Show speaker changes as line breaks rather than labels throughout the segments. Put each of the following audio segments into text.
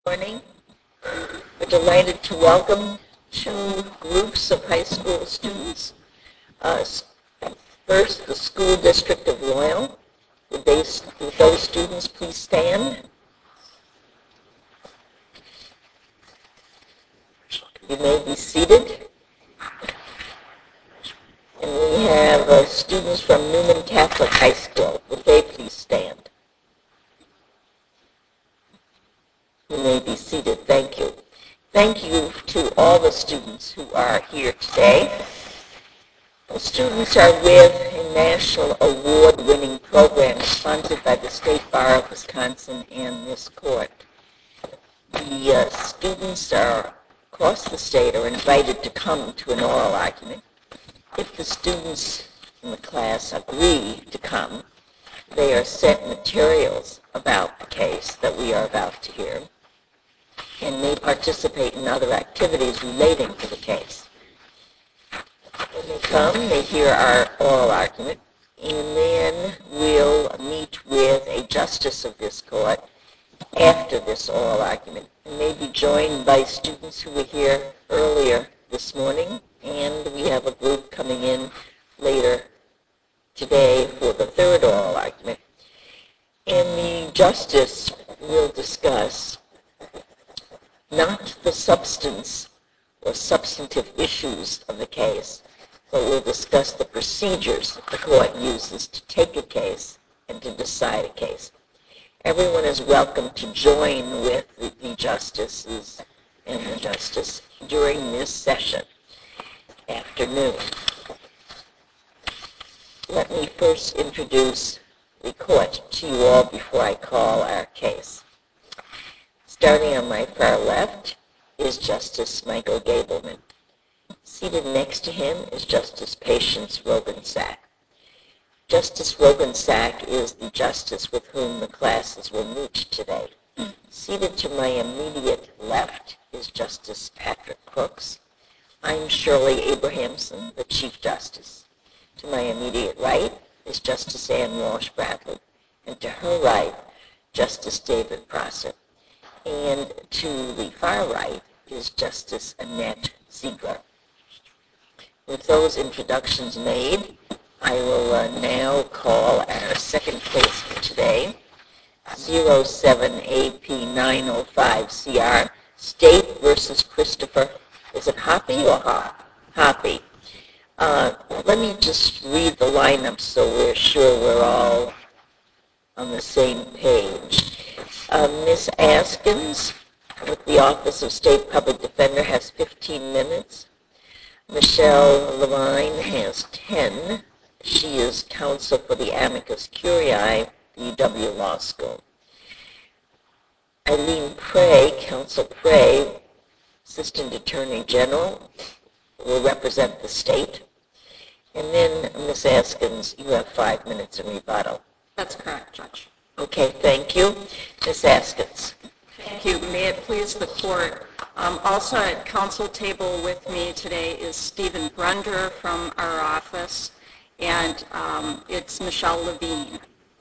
Morning. We're delighted to welcome two groups of high school students. Uh, First, the School District of Loyal. Would those students please stand? You may be seated. And we have students from Newman Catholic High School. Would they please stand? You may be seated. Thank you. Thank you to all the students who are here today. The students are with a national award-winning program sponsored by the State Bar of Wisconsin and this court. The students across the state are invited to come to an oral argument. If the students in the class agree to come, they are sent materials about the case that we are about to hear and may participate in other activities relating to the case. When they come, they hear our oral argument, and then we'll meet with a justice of this court after this oral argument, and may be joined by students who were here earlier this morning, and we have a group coming in later today for the third oral argument. And the justice will discuss not the substance or substantive issues of the case, but we'll discuss the procedures the court uses to take a case and to decide a case. Everyone is welcome to join with the justices and the justice during this session, afternoon. Let me first introduce the court to you all before I call our case. Starting on my far left is Justice Michael Gableman. Seated next to him is Justice Patience Roggensack. Justice Roggensack is the justice with whom the classes will meet today. Seated to my immediate left is Justice Patrick Crooks. I'm Shirley Abrahamson, the Chief Justice. To my immediate right is Justice Ann Walsh Bradley, and to her right, Justice David Prosser. And to the far right is Justice Annette Ziegler. With those introductions made, I will now call our second case for today, 07AP905CR, State versus Christopher. Is it Hoppe or Hoppe? Let me just read the lineup so we're sure we're all on the same page. Ms. Askins with the Office of State Public Defender has 15 minutes. Michelle Levine has 10. She is counsel for the Amicus Curiae, UW Law School. Eileen Prey, Counsel Prey, Assistant Attorney General, will represent the state. And then, Ms. Askins, you have 5 minutes in rebuttal.
That's correct, Judge.
Okay, thank you. Ms. Askins.
Thank you. May it please the Court. Also at counsel table with me today is Stephen Brunder from our office, and it's Michelle Levine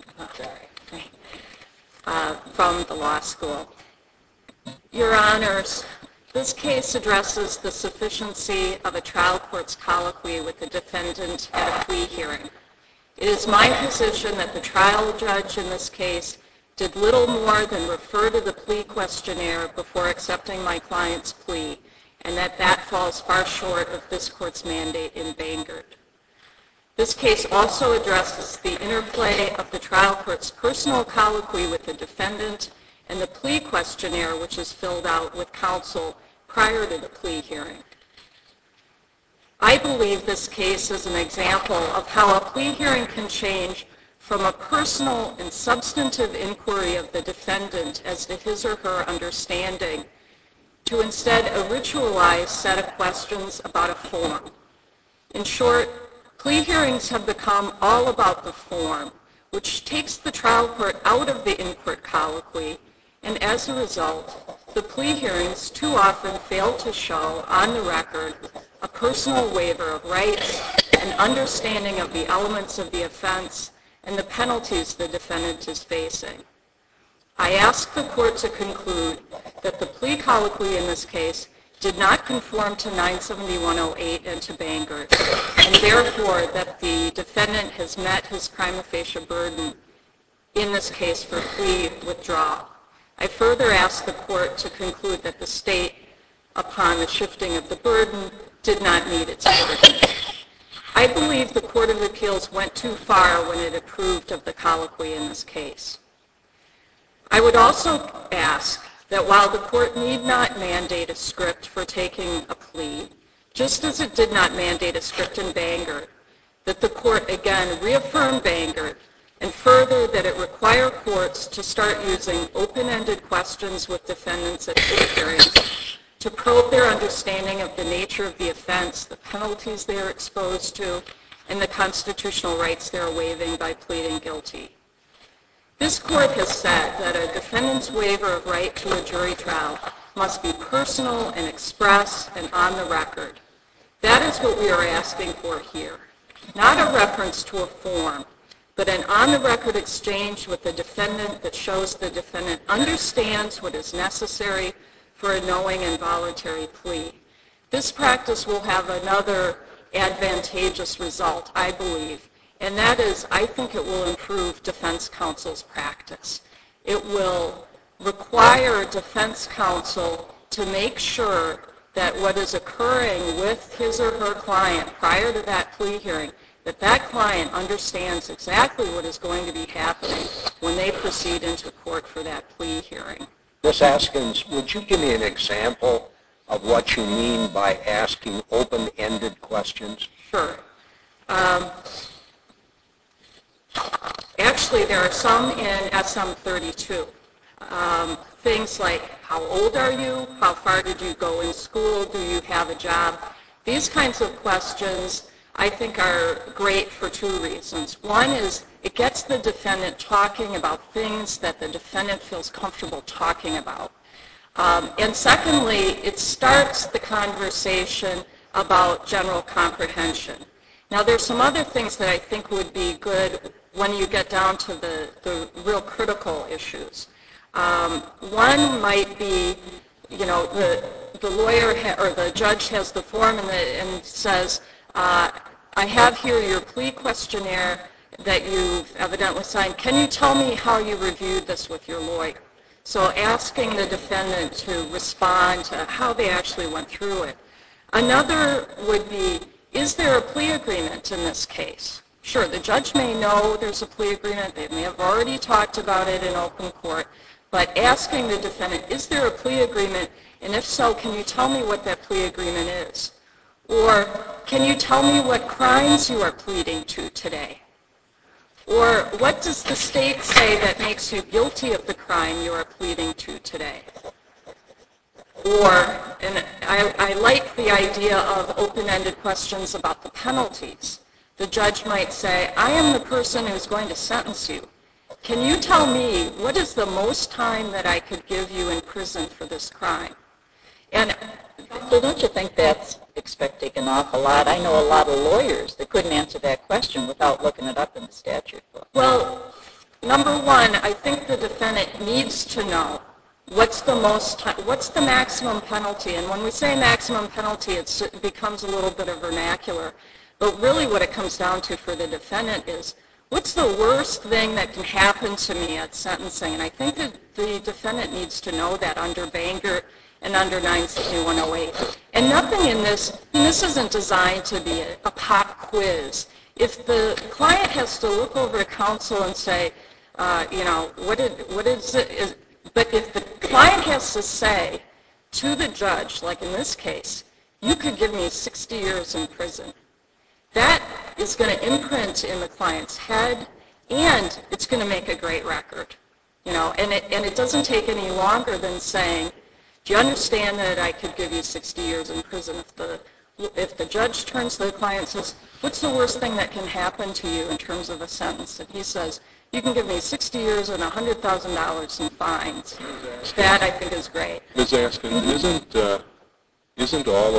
from the law school. Your Honors, this case addresses the sufficiency of a trial court's colloquy with the defendant at a plea hearing. It is my position that the trial judge in this case did little more than refer to the plea questionnaire before accepting my client's plea, and that falls far short of this court's mandate in Bangert. This case also addresses the interplay of the trial court's personal colloquy with the defendant and the plea questionnaire, which is filled out with counsel prior to the plea hearing. I believe this case is an example of how a plea hearing can change from a personal and substantive inquiry of the defendant as to his or her understanding to instead a ritualized set of questions about a form. In short, plea hearings have become all about the form, which takes the trial court out of the in-court colloquy, and as a result, the plea hearings too often fail to show on the record a personal waiver of rights, an understanding of the elements of the offense, and the penalties the defendant is facing. I ask the court to conclude that the plea colloquy in this case did not conform to 97108 and to Bangert, and therefore that the defendant has met his prima facie burden in this case for plea withdrawal. I further ask the court to conclude that the state, upon the shifting of the burden, did not meet its burden. I believe the Court of Appeals went too far when it approved of the colloquy in this case. I would also ask that while the court need not mandate a script for taking a plea, just as it did not mandate a script in Bangert, that the court again reaffirm Bangert and further that it require courts to start using open-ended questions with defendants at plea hearings to probe their understanding of the nature of the offense, the penalties they are exposed to, and the constitutional rights they are waiving by pleading guilty. This court has said that a defendant's waiver of right to a jury trial must be personal and express and on the record. That is what we are asking for here. Not a reference to a form, but an on-the-record exchange with the defendant that shows the defendant understands what is necessary for a knowing and voluntary plea. This practice will have another advantageous result, I believe, and that is I think it will improve defense counsel's practice. It will require defense counsel to make sure that what is occurring with his or her client prior to that plea hearing, that that client understands exactly what is going to be happening when they proceed into court for that plea hearing.
Ms. Askins, would you give me an example of what you mean by asking open-ended questions?
Sure. Actually, there are some in SM32. Things like, how old are you? How far did you go in school? Do you have a job? These kinds of questions I think are great for two reasons. One is it gets the defendant talking about things that the defendant feels comfortable talking about. And secondly, it starts the conversation about general comprehension. Now, there's some other things that I think would be good when you get down to the real critical issues. One might be, you know, the lawyer or the judge has the form and says, I have here your plea questionnaire that you've evidently signed. Can you tell me how you reviewed this with your lawyer? So asking the defendant to respond to how they actually went through it. Another would be, is there a plea agreement in this case? Sure, the judge may know there's a plea agreement. They may have already talked about it in open court. But asking the defendant, is there a plea agreement? And if so, can you tell me what that plea agreement is? Or can you tell me what crimes you are pleading to today? Or what does the state say that makes you guilty of the crime you are pleading to today? Or, and I like the idea of open-ended questions about the penalties. The judge might say, I am the person who's going to sentence you. Can you tell me what is the most time that I could give you in prison for this crime?
And so don't you think that's expecting an awful lot? I know a lot of lawyers that couldn't answer that question without looking it up in the statute book.
Well, number one, I think the defendant needs to know what's the maximum penalty. And when we say maximum penalty, it becomes a little bit of vernacular. But really what it comes down to for the defendant is, what's the worst thing that can happen to me at sentencing? And I think that the defendant needs to know that under Bangert and under 97108. And nothing in this, and this isn't designed to be a pop quiz. If the client has to look over to counsel and say, you know, what is it? But if the client has to say to the judge, like in this case, you could give me 60 years in prison, that is going to imprint in the client's head, and it's going to make a great record. You know, and it doesn't take any longer than saying, do you understand that I could give you 60 years in prison? If the judge turns to the client and says, what's the worst thing that can happen to you in terms of a sentence? And he says, you can give me 60 years and $100,000 in fines. That, I think, is great.
Ms. Askin, isn't all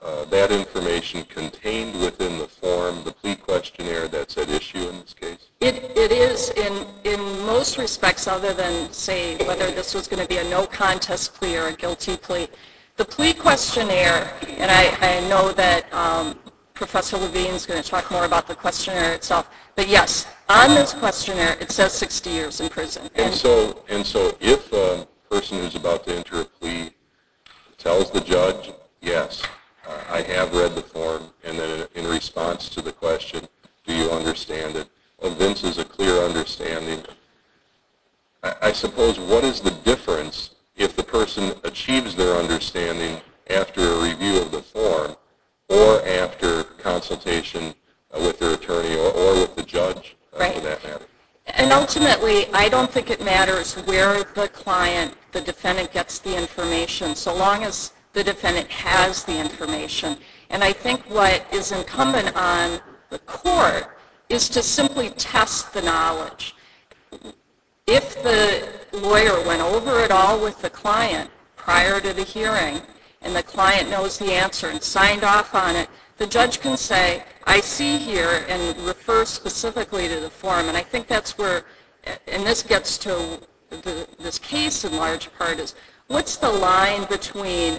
that information contained within the form, the plea questionnaire that's at issue in this case?
It is in most respects, other than, say, whether this was going to be a no contest plea or a guilty plea. The plea questionnaire, and I know that Professor Levine is going to talk more about the questionnaire itself, but yes, on this questionnaire it says 60 years in prison.
And so if a person who's about to enter a plea tells the judge, yes, I have read the form, and then in response to the question, do you understand it, evinces a clear understanding, I suppose what is the difference if the person achieves their understanding after a review of the form or after consultation with their attorney or with the judge, for that matter?
And ultimately, I don't think it matters where the client, the defendant, gets the information, so long as the defendant has the information. And I think what is incumbent on the court is to simply test the knowledge. If the lawyer went over it all with the client prior to the hearing, and the client knows the answer and signed off on it, the judge can say, I see here, and refer specifically to the form. And I think that's where, and this gets to this case in large part, is what's the line between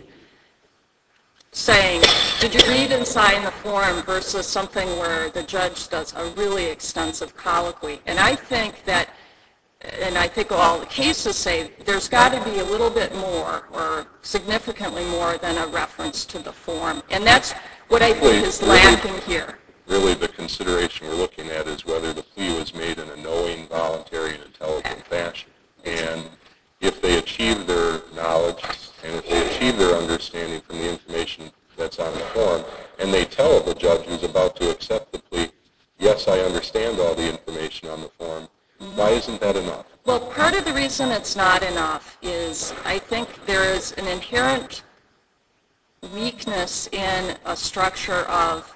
saying, did you read and sign the form, versus something where the judge does a really extensive colloquy. And I think that, and I think all the cases say, there's got to be a little bit more, or significantly more, than a reference to the form. And that's what I think is lacking here.
Really, the consideration we're looking at is whether the plea was made in a knowing, voluntary, and intelligent fashion. And if they achieve their knowledge, and if they achieve their understanding from the information that's on the form, and they tell the judge who's about to accept the plea, yes, I understand all the information on the form, why isn't that enough?
Well, part of the reason it's not enough is I think there is an inherent weakness in a structure of,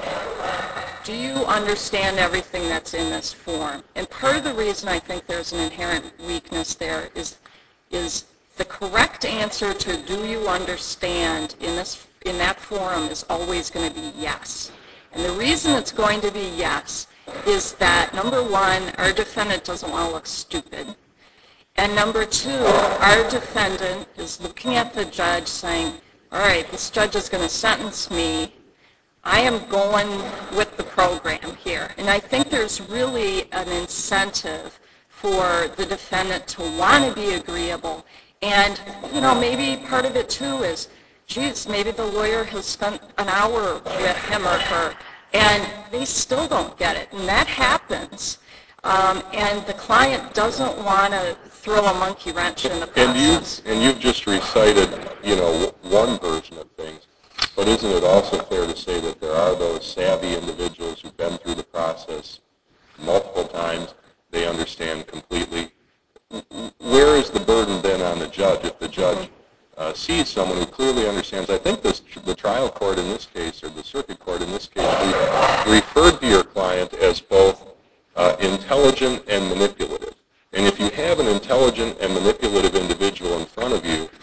do you understand everything that's in this form? And part of the reason I think there's an inherent weakness there is the correct answer to do you understand in that forum is always going to be yes. And the reason it's going to be yes is that, number one, our defendant doesn't want to look stupid. And number two, our defendant is looking at the judge saying, all right, this judge is going to sentence me. I am going with the program here. And I think there's really an incentive for the defendant to want to be agreeable. And, you know, maybe part of it too is, geez, maybe the lawyer has spent an hour with him or her, and they still don't get it. And that happens. And the client doesn't want to throw a monkey wrench in the process.
And you've just recited, you know, one version of things. But isn't it also fair to say that there are those savvy individuals who've been through the process multiple times, they understand completely? Where is the burden then on the judge if the judge sees someone who clearly understands? I think the trial court in this case, or the circuit court in this case, referred to your client as both intelligent and manipulative. And if you have an intelligent and manipulative individual in front of you,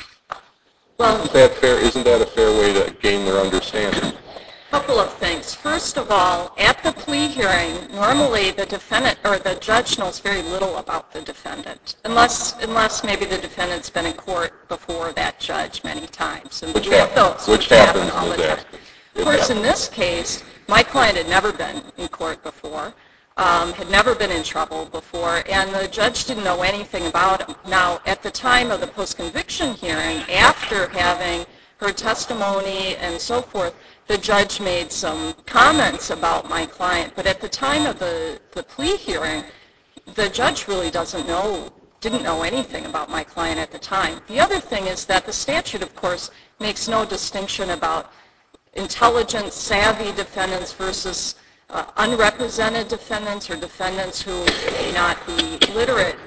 isn't that a fair way to gain their understanding?
A couple of things. First of all, at the plea hearing, normally the defendant or the judge knows very little about the defendant, unless maybe the defendant's been in court before that judge many times. And
which happens
all the time. Of course, in this case, my client had never been in court before, had never been in trouble before, and the judge didn't know anything about him. Now, at the time of the post-conviction hearing, after having heard testimony and so forth, the judge made some comments about my client. But at the time of the plea hearing, the judge really didn't know anything about my client at the time. The other thing is that the statute, of course, makes no distinction about intelligent, savvy defendants versus unrepresented defendants or defendants who may not be literate.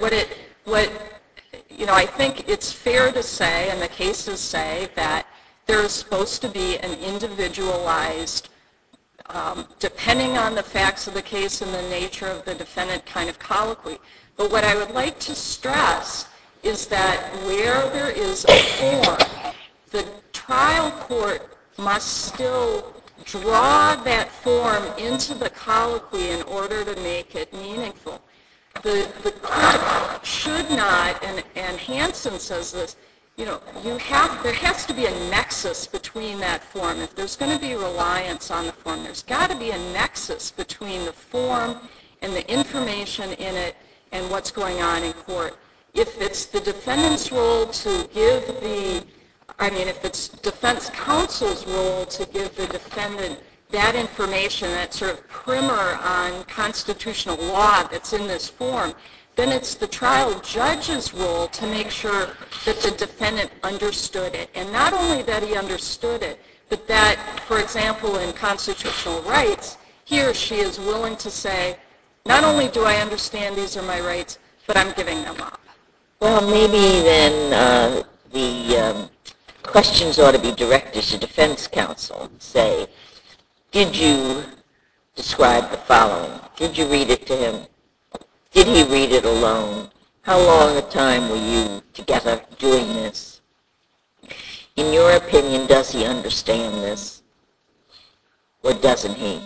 I think it's fair to say, and the cases say, that there's supposed to be an individualized, depending on the facts of the case and the nature of the defendant, kind of colloquy. But what I would like to stress is that where there is a form, the trial court must still draw that form into the colloquy in order to make it meaningful. The court should not, and Hansen says this, there has to be a nexus between that form. If there's going to be reliance on the form, there's got to be a nexus between the form and the information in it and what's going on in court. If it's the defendant's role to give if it's defense counsel's role to give the defendant that information, that sort of primer on constitutional law that's in this form, then it's the trial judge's role to make sure that the defendant understood it. And not only that he understood it, but that, for example, in constitutional rights, he or she is willing to say, not only do I understand these are my rights, but I'm giving them up.
Well, maybe then the questions ought to be directed to defense counsel. Say, did you describe the following? Did you read it to him? Did he read it alone? How long a time were you together doing this? In your opinion, does he understand this? Or doesn't he?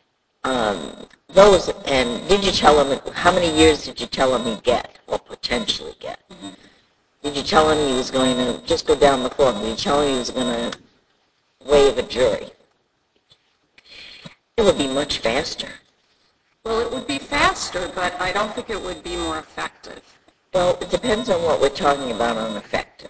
And did you tell him, how many years did you tell him he'd get, or potentially get? Did you tell him he was going to just go down the form? Did you tell him he was going to waive a jury? It would be much faster.
Well, it would be faster, but I don't think it would be more effective.
Well, it depends on what we're talking about on effective.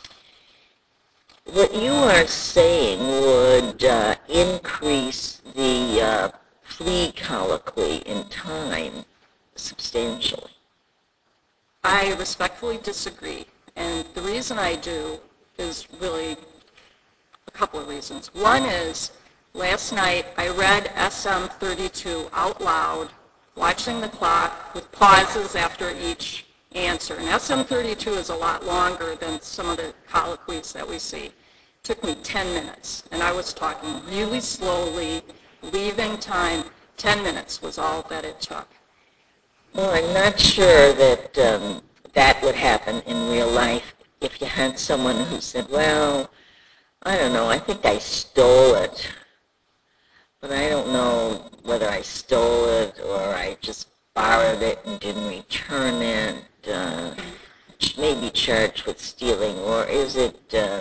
What you are saying would increase the plea colloquy in time substantially.
I respectfully disagree. And the reason I do is really a couple of reasons. One is, last night I read SM 32 out loud, watching the clock with pauses after each answer. And SM 32 is a lot longer than some of the colloquies that we see. It took me 10 minutes, and I was talking really slowly, leaving time. 10 minutes was all that it took.
Well, I'm not sure that that would happen in real life if you had someone who said, well, I don't know, I think I stole it, but I don't know whether I stole it or I just borrowed it and didn't return it, maybe charged with stealing, or is it,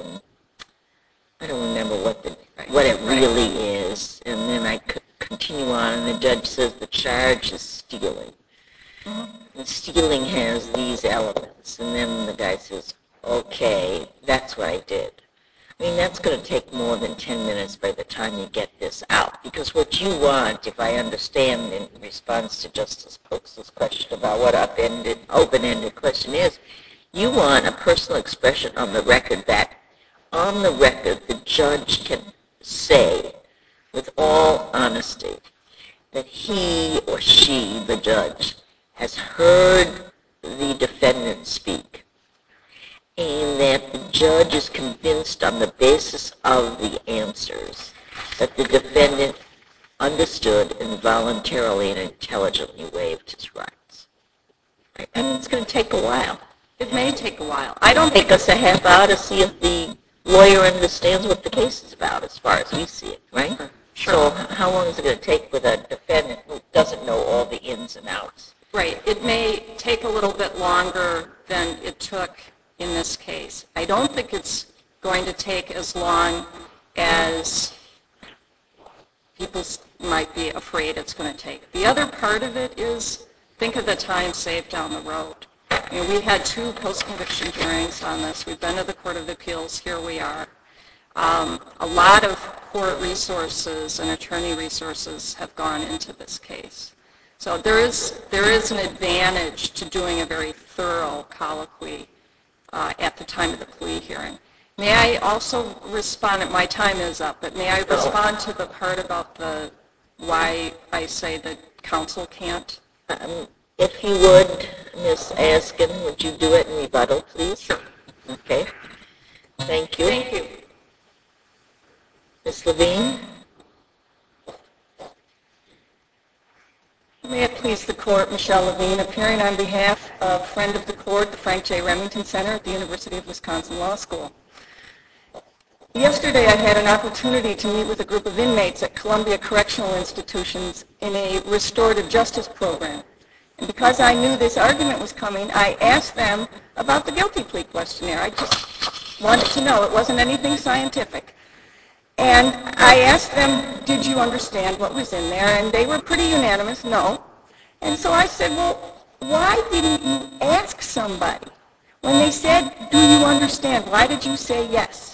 I don't remember what it really is, and then I continue on and the judge says the charge is stealing. And stealing has these elements, and then the guy says, okay, that's what I did. I mean, that's going to take more than 10 minutes by the time you get this out, because what you want, if I understand in response to Justice Polk's question about what open-ended question is, you want a personal expression on the record that, on the record, the judge can say with all honesty that he or she, the judge, has heard the defendant speak, and that the judge is convinced on the basis of the answers that the defendant understood and voluntarily and intelligently waived his rights. Right? I mean, it's going to take a while.
It may take a while.
I don't take us a half hour to see if the lawyer understands what the case is about as far as we see it, right?
Sure.
So how long is it going to take with a defendant who doesn't know all the ins and outs?
Right. It may take a little bit longer than it took in this case. I don't think it's going to take as long as people might be afraid it's going to take. The other part of it is, think of the time saved down the road. We had 2 post-conviction hearings on this. We've been to the Court of Appeals. Here we are. A lot of court resources and attorney resources have gone into this case. So there is an advantage to doing a very thorough colloquy at the time of the plea hearing. May I also respond? My time is up, but may I respond to the part about why I say that counsel can't?
If you would, Ms. Askin, would you do it in rebuttal, please?
Sure.
Okay. Thank you.
Thank you.
Ms. Levine?
May it please the Court, Michelle Levine, appearing on behalf of friend of the Court, the Frank J. Remington Center at the University of Wisconsin Law School. Yesterday I had an opportunity to meet with a group of inmates at Columbia Correctional Institutions in a restorative justice program. And because I knew this argument was coming, I asked them about the guilty plea questionnaire. I just wanted to know. It wasn't anything scientific. And I asked them, did you understand what was in there? And they were pretty unanimous, no. And so I said, well, why didn't you ask somebody? When they said, do you understand, why did you say yes?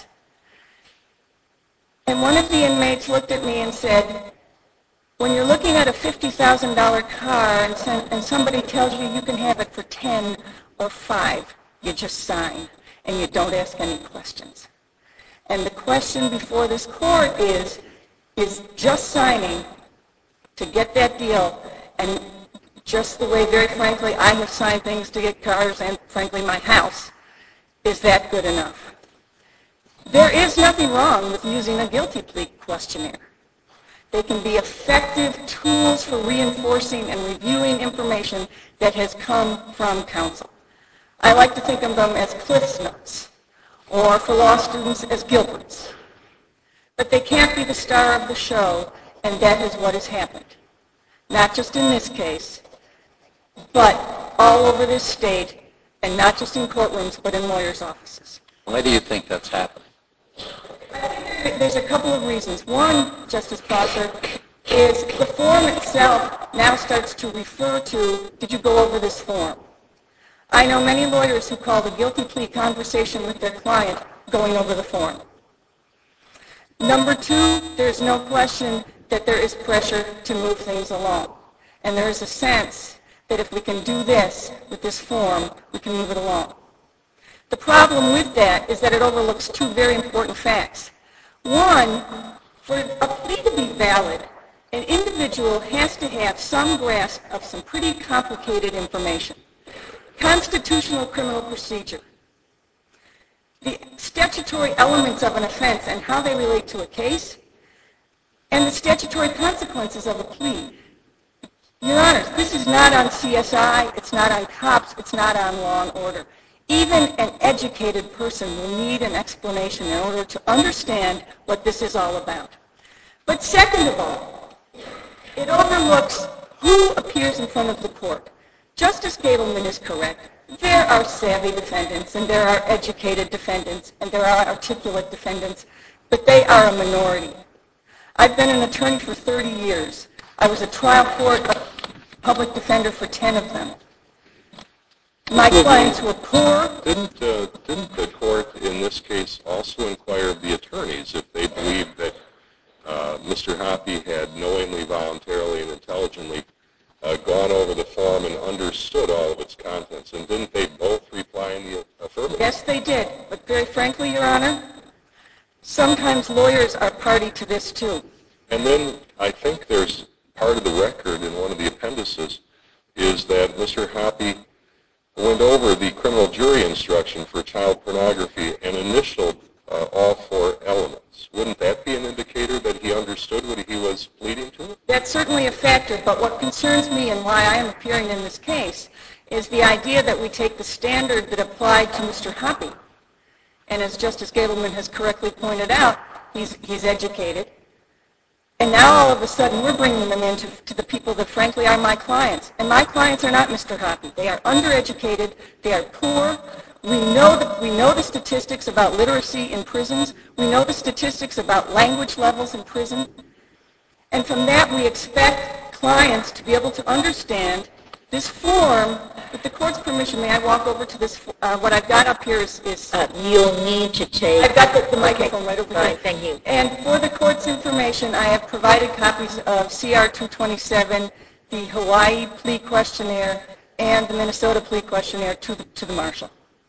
And one of the inmates looked at me and said, when you're looking at a $50,000 car and somebody tells you you can have it for 10 or 5, you just sign and you don't ask any questions. And the question before this court is just signing to get that deal, and just the way, very frankly, I have signed things to get cars and, frankly, my house, is that good enough? There is nothing wrong with using a guilty plea questionnaire. They can be effective tools for reinforcing and reviewing information that has come from counsel. I like to think of them as Cliff's Notes, or for law students as Gilbert's. But they can't be the star of the show, and that is what has happened. Not just in this case, but all over this state, and not just in courtrooms, but in lawyers' offices.
Why do you think that's happening?
There's a couple of reasons. One, Justice Prosser, is the form itself now starts to refer to, did you go over this form? I know many lawyers who call the guilty plea conversation with their client going over the form. Number two, there's no question that there is pressure to move things along. And there is a sense that if we can do this with this form, we can move it along. The problem with that is that it overlooks two very important facts. One, for a plea to be valid, an individual has to have some grasp of some pretty complicated information. Constitutional criminal procedure, the statutory elements of an offense and how they relate to a case, and the statutory consequences of a plea. Your Honors, this is not on CSI, it's not on cops, it's not on law and order. Even an educated person will need an explanation in order to understand what this is all about. But second of all, it overlooks who appears in front of the court. Justice Gableman is correct. There are savvy defendants, and there are educated defendants, and there are articulate defendants, but they are a minority. I've been an attorney for 30 years. I was a trial court public defender for 10 of them. My clients were poor.
Didn't the court in this case also inquire of the attorneys if they believed that Mr. Hoppe had knowingly, voluntarily, and intelligently gone over the form and understood all of its contents? And didn't they both reply in the affirmative?
Yes, they did. But very frankly, Your Honor, sometimes lawyers are party to this too.
And then I think there's part of the record in one of the appendices is that Mr. Hoppe went over the criminal jury instruction for child pornography and initialed all 4 elements. Wouldn't that be an indicator that he understood what he was pleading to?
That's certainly a factor, but what concerns me and why I am appearing in this case is the idea that we take the standard that applied to Mr. Hoppe, and as Justice Gableman has correctly pointed out, he's educated, and now all of a sudden we're bringing them in to the people that frankly are my clients. And my clients are not Mr. Hoppe. They are undereducated. They are poor. We know the statistics about literacy in prisons. We know the statistics about language levels in prison. And from that we expect clients to be able to understand this form. With the court's permission, may I walk over to this? What I've got up here is
You'll need to take...
I've got the microphone right over
All
here.
right, thank you.
And for the court's information, I have provided copies of CR 227, the Hawaii plea questionnaire, and the Minnesota plea questionnaire to the marshal.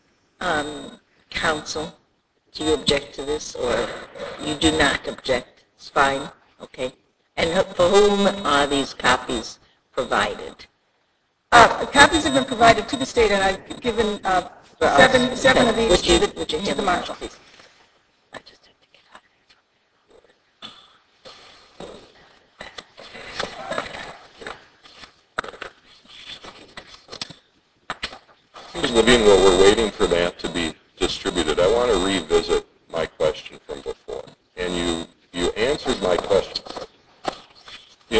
Counsel, do you object to this, or you do not object? It's fine. Okay. And for whom are these copies provided?
Copies have been provided to the state, and I've given seven of each to the marshal.
Please? I just have to get out of here.
Ms. Levine, while we're waiting for that to be distributed, I want to revisit my question from before.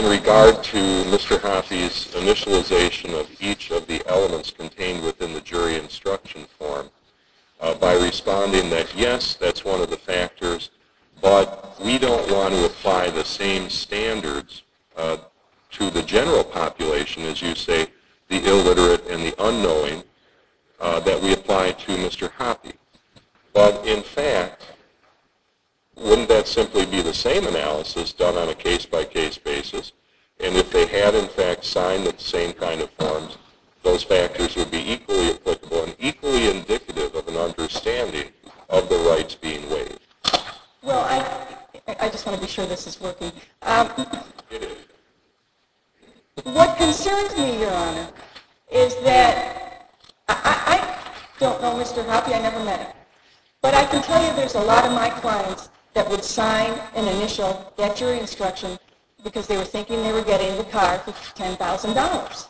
in regard to Mr. Hoppy's initialization of each of the elements contained within the jury instruction form by responding that, yes, that's one of the factors, but we don't want to apply the same standards to the general population, as you say, the illiterate and the unknowing, that we apply to Mr. Hoppy. But in fact, wouldn't that simply be the same analysis done on a case-by-case basis? And if they had, in fact, signed the same kind of forms, those factors would be equally applicable and equally indicative of an understanding of the rights being waived.
Well, I just want to be sure this is working.
It is.
What concerns me, Your Honor, is that I don't know Mr. Hoppy. I never met him. But I can tell you there's a lot of my clients that would sign an initial that jury instruction because they were thinking they were getting the car for $10,000.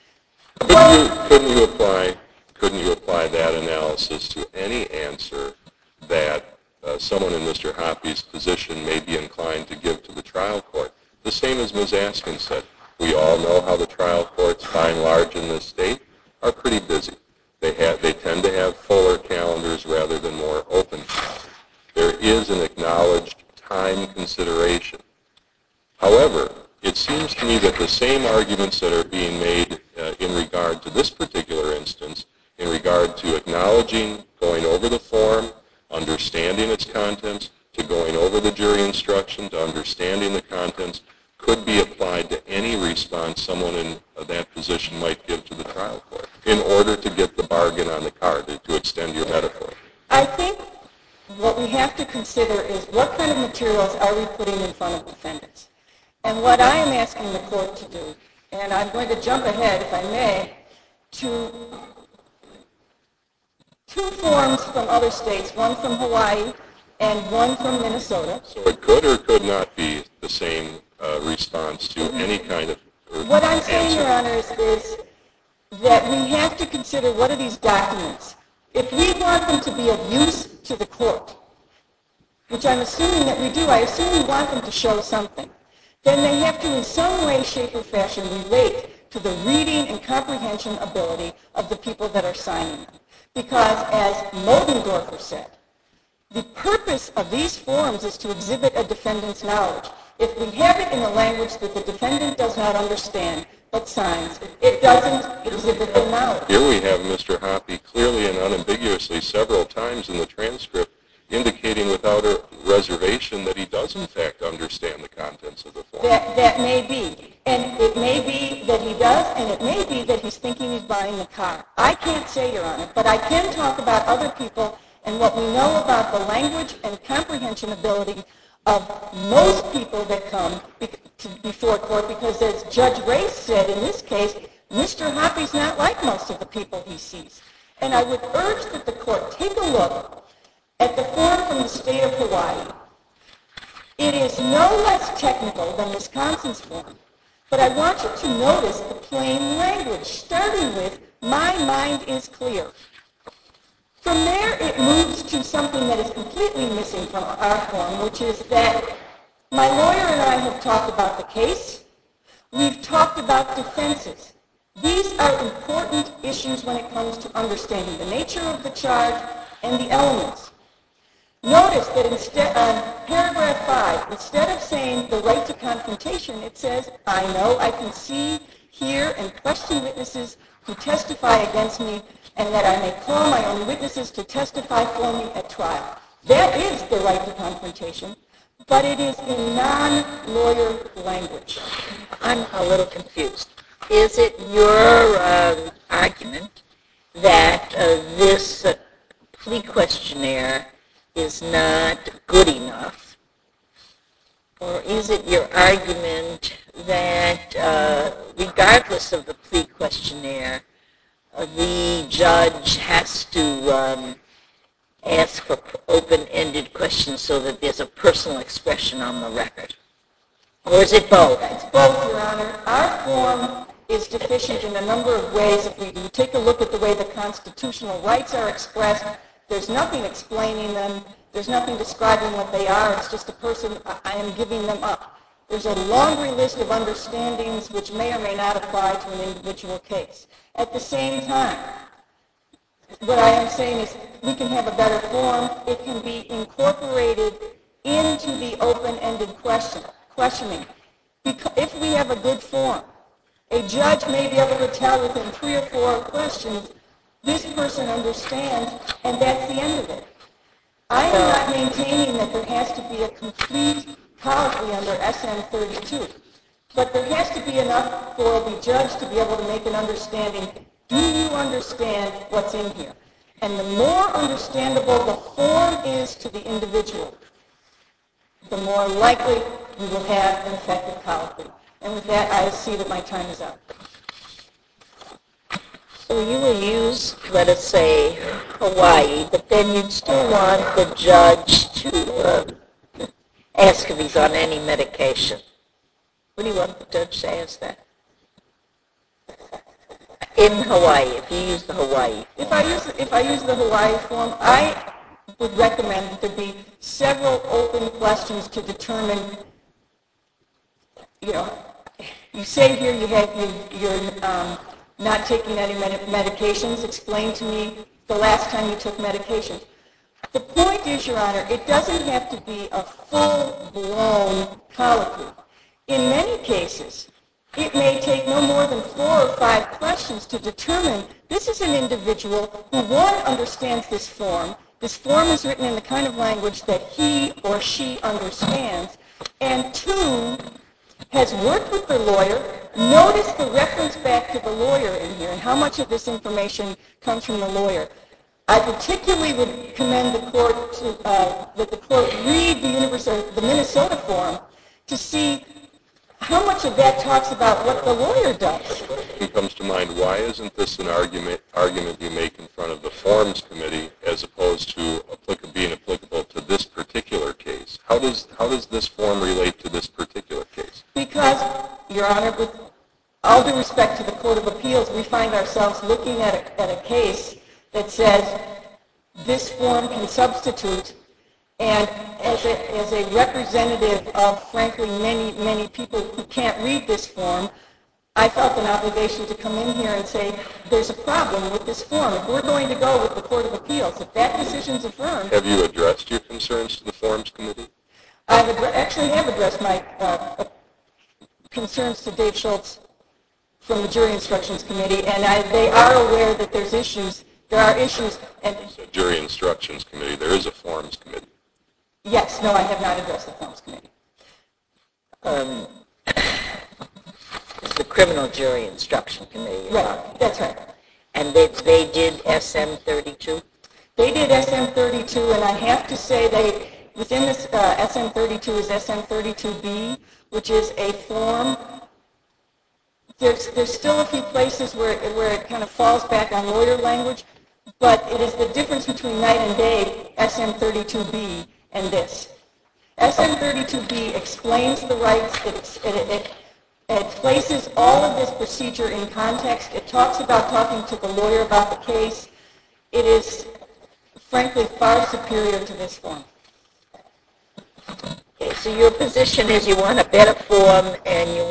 Couldn't you apply that analysis to any answer that someone in Mr. Hoppy's position may be inclined to give to the trial court? The same as Ms. Askin said. We all know how the trial courts, by and large in this state, are pretty busy. They tend to have fuller calendars rather than more open calendars. There is an acknowledged time consideration. However, it seems to me that the same arguments that are being made in regard to this particular instance, in regard to acknowledging, going over the form, understanding its contents, to going over the jury instruction, to understanding the contents, could be applied to any response someone in that position might give to the trial court in order to get the bargain on the car, to extend your metaphor.
I think what we have to consider is what kind of materials are we putting in front of defendants. And what I am asking the court to do, and I'm going to jump ahead, if I may, to two forms from other states, one from Hawaii and one from Minnesota.
So it could or could not be the same response to any kind of
What I'm saying,
answer.
Your Honor, is that we have to consider what are these documents. If we want them to be of use to the court, which I'm assuming that we do, I assume we want them to show something, then they have to in some way, shape, or fashion relate to the reading and comprehension ability of the people that are signing them. Because as Moldendorfer said, the purpose of these forms is to exhibit a defendant's knowledge. If we have it in a language that the defendant does not understand but signs, it doesn't exhibit the knowledge.
Here we have Mr. Hoppy clearly and unambiguously several times in the transcript indicating without a reservation that he does in fact understand the contents of the form.
That may be. And it may be that he does, and it may be that he's thinking he's buying the car. I can't say, Your Honor, but I can talk about other people and what we know about the language and comprehension ability of most people that come before court, because as Judge Race said in this case, Mr. Hoppy's not like most of the people he sees. And I would urge that the court take a look at the form from the state of Hawaii. It is no less technical than Wisconsin's form, but I want you to notice the plain language, starting with, my mind is clear. From there, it moves to something that is completely missing from our form, which is that my lawyer and I have talked about the case. We've talked about defenses. These are important issues when it comes to understanding the nature of the charge and the elements. Notice that instead, on paragraph 5, instead of saying the right to confrontation, it says, I know I can see, hear, and question witnesses who testify against me, and that I may call my own witnesses to testify for me at trial. That is the right to confrontation, but it is in non-lawyer language.
I'm a little confused. Is it your argument that this plea questionnaire is not good enough? Or is it your argument that regardless of the plea questionnaire, the judge has to ask for open-ended questions so that there's a personal expression on the record? Or is it both?
It's both, Your Honor. Our form is deficient in a number of ways. If we take a look at the way the constitutional rights are expressed, there's nothing explaining them. There's nothing describing what they are. It's just a person, I am giving them up. There's a laundry list of understandings which may or may not apply to an individual case. At the same time, what I am saying is we can have a better form. It can be incorporated into the open-ended questioning. Because if we have a good form, a judge may be able to tell within 3 or 4 questions, this person understands, and that's the end of it. I am not maintaining that there has to be a complete colloquy under SM32, but there has to be enough for the judge to be able to make an understanding. Do you understand what's in here? And the more understandable the form is to the individual, the more likely we will have an effective colloquy. And with that, I see that my time is up.
So you will use, let us say, Hawaii, but then you'd still want the judge to ask if he's on any medication. What do you want the judge to ask that? In Hawaii, if you use the Hawaii.
If I use the Hawaii form, I would recommend that there be several open questions to determine, you say here you're not taking any medications. Explain to me the last time you took medication. The point is, Your Honor, it doesn't have to be a full-blown colloquy. In many cases, it may take no more than 4 or 5 questions to determine this is an individual who, 1, understands this form. This form is written in the kind of language that he or she understands, and 2, has worked with the lawyer. Notice the reference back to the lawyer in here and how much of this information comes from the lawyer. I particularly would commend the court to, that the court read the Minnesota form to see how much of that talks about what the lawyer does.
It comes to mind, why isn't this an argument you make in front of the Forms Committee as opposed to being applicable to this particular case? How does this form relate to this particular case?
Because, Your Honor, with all due respect to the Court of Appeals, we find ourselves looking at a case that says this form can substitute, and as a representative of, frankly, many people who can't read this form, I felt an obligation to come in here and say, there's a problem with this form. If we're going to go with the Court of Appeals, if that decision's affirmed...
Have you addressed your concerns to the Forms Committee?
I actually have addressed my concerns to Dave Schultz from the Jury Instructions Committee, and they are aware that there are issues. And
so Jury Instructions Committee, there is a Forms Committee.
Yes, no, I have not addressed the Forms Committee.
It's the Criminal Jury Instruction Committee.
Right, that's right.
And they did SM32?
They did SM32, and I have to say within this SM32 is SM32B, which is a form. There's still a few places where it kind of falls back on lawyer language, but it is the difference between night and day, SM32B and this. SM32B explains the rights. It places all of this procedure in context. It talks about talking to the lawyer about the case. It is, frankly, far superior to this form.
Okay, so your position is you want a better form and you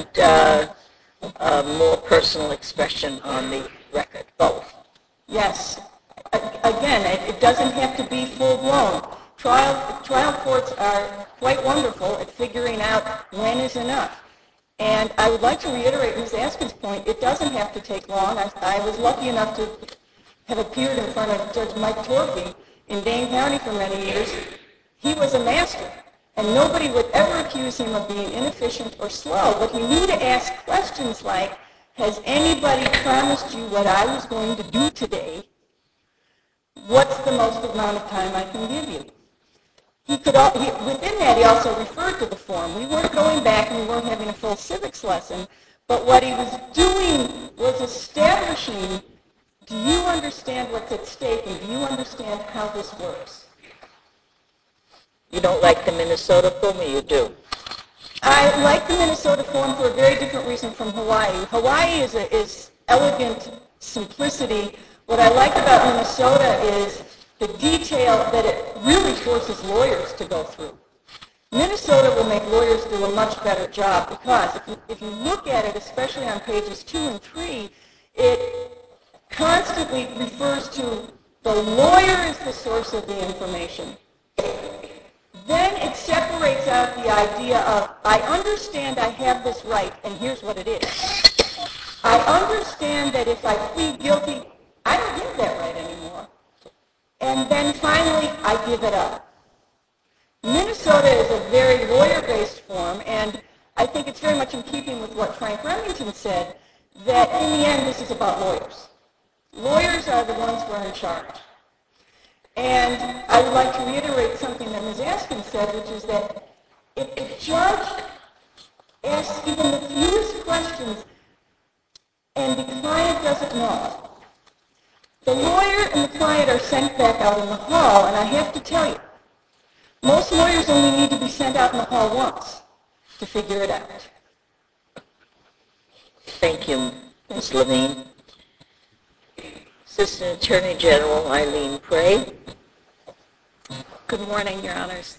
want more personal expression on the record, both.
Yes. Again, it doesn't have to be full-blown. Trial courts are quite wonderful at figuring out when is enough. And I would like to reiterate Ms. Askin's point. It doesn't have to take long. I was lucky enough to have appeared in front of Judge Mike Torpy in Dane County for many years. He was a master, and nobody would ever accuse him of being inefficient or slow, but he knew to ask questions like, has anybody promised you what I was going to do today? What's the most amount of time I can give you? Within that, he also referred to the form. We weren't going back and we weren't having a full civics lesson, but what he was doing was establishing, do you understand what's at stake and do you understand how this works?
You don't like the Minnesota form, or you do?
I like the Minnesota form for a very different reason from Hawaii. Hawaii is elegant simplicity. What I like about Minnesota is the detail that it really forces lawyers to go through. Minnesota will make lawyers do a much better job because if you look at it, especially on pages 2 and 3, it constantly refers to the lawyer as the source of the information. Then it separates out the idea of, I understand I have this right, and here's what it is. I understand that if I plead guilty, I don't have that right anymore. And then finally, I give it up. Minnesota is a very lawyer-based form, and I think it's very much in keeping with what Frank Remington said, that in the end, this is about lawyers. Lawyers are the ones who are in charge. And I would like to reiterate something that Ms. Askin said, which is that if the judge asks even the fewest questions and the client doesn't know, the lawyer and the client are sent back out in the hall, and I have to tell you, most lawyers only need to be sent out in the hall once to figure it out.
Thank you, Ms. Levine. Assistant Attorney General Eileen Prey.
Good morning, Your Honors.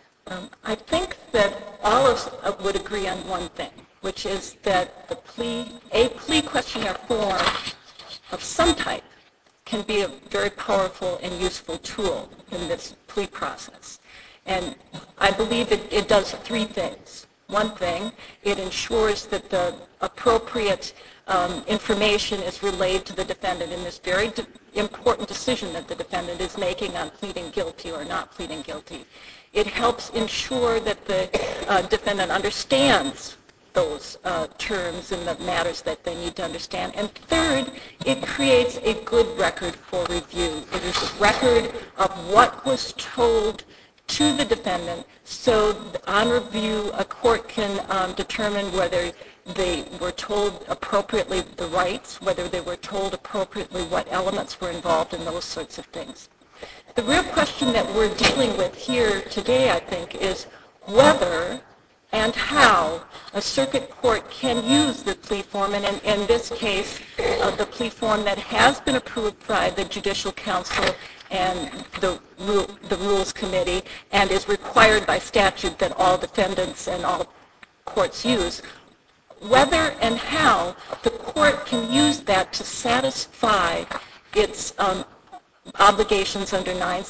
I think that all of us would agree on one thing, which is that a plea questionnaire form of some type can be a very powerful and useful tool in this plea process. And I believe it does three things. One thing, it ensures that the appropriate information is relayed to the defendant in this very important decision that the defendant is making on pleading guilty or not pleading guilty. It helps ensure that the defendant understands those terms and the matters that they need to understand. And third, it creates a good record for review. It is a record of what was told to the defendant, so on review a court can determine whether they were told appropriately the rights, whether they were told appropriately what elements were involved in those sorts of things. The real question that we're dealing with here today, I think, is whether and how a circuit court can use the plea form, and in this case, the plea form that has been approved by the Judicial Council and the Rules Committee and is required by statute that all defendants and all courts use, whether and how the court can use that to satisfy its obligations under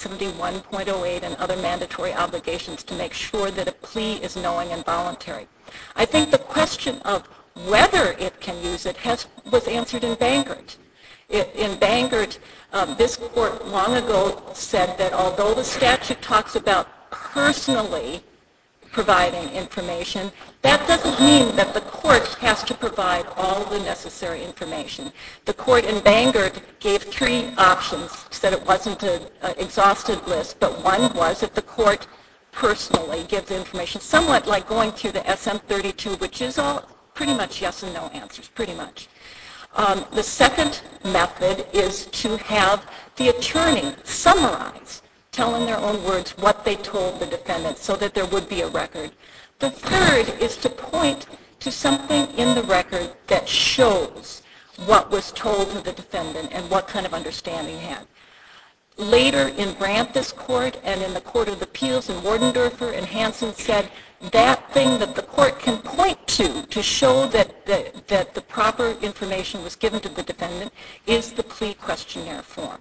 971.08 and other mandatory obligations to make sure that a plea is knowing and voluntary. I think the question of whether it can use it was answered in Bangert. In Bangert, this court long ago said that although the statute talks about personally providing information, that doesn't mean that the court has to provide all the necessary information. The court in Bangert gave three options, said it wasn't an exhaustive list, but one was that the court personally gives information, somewhat like going through the SM-32, which is all pretty much yes and no answers, pretty much. The second method is to have the attorney summarize, tell in their own words what they told the defendant so that there would be a record. The third is to point to something in the record that shows what was told to the defendant and what kind of understanding he had. Later in Brandt, this court, and in the Court of Appeals in Wardendorfer and Hansen said that thing that the court can point to show that the proper information was given to the defendant is the plea questionnaire form.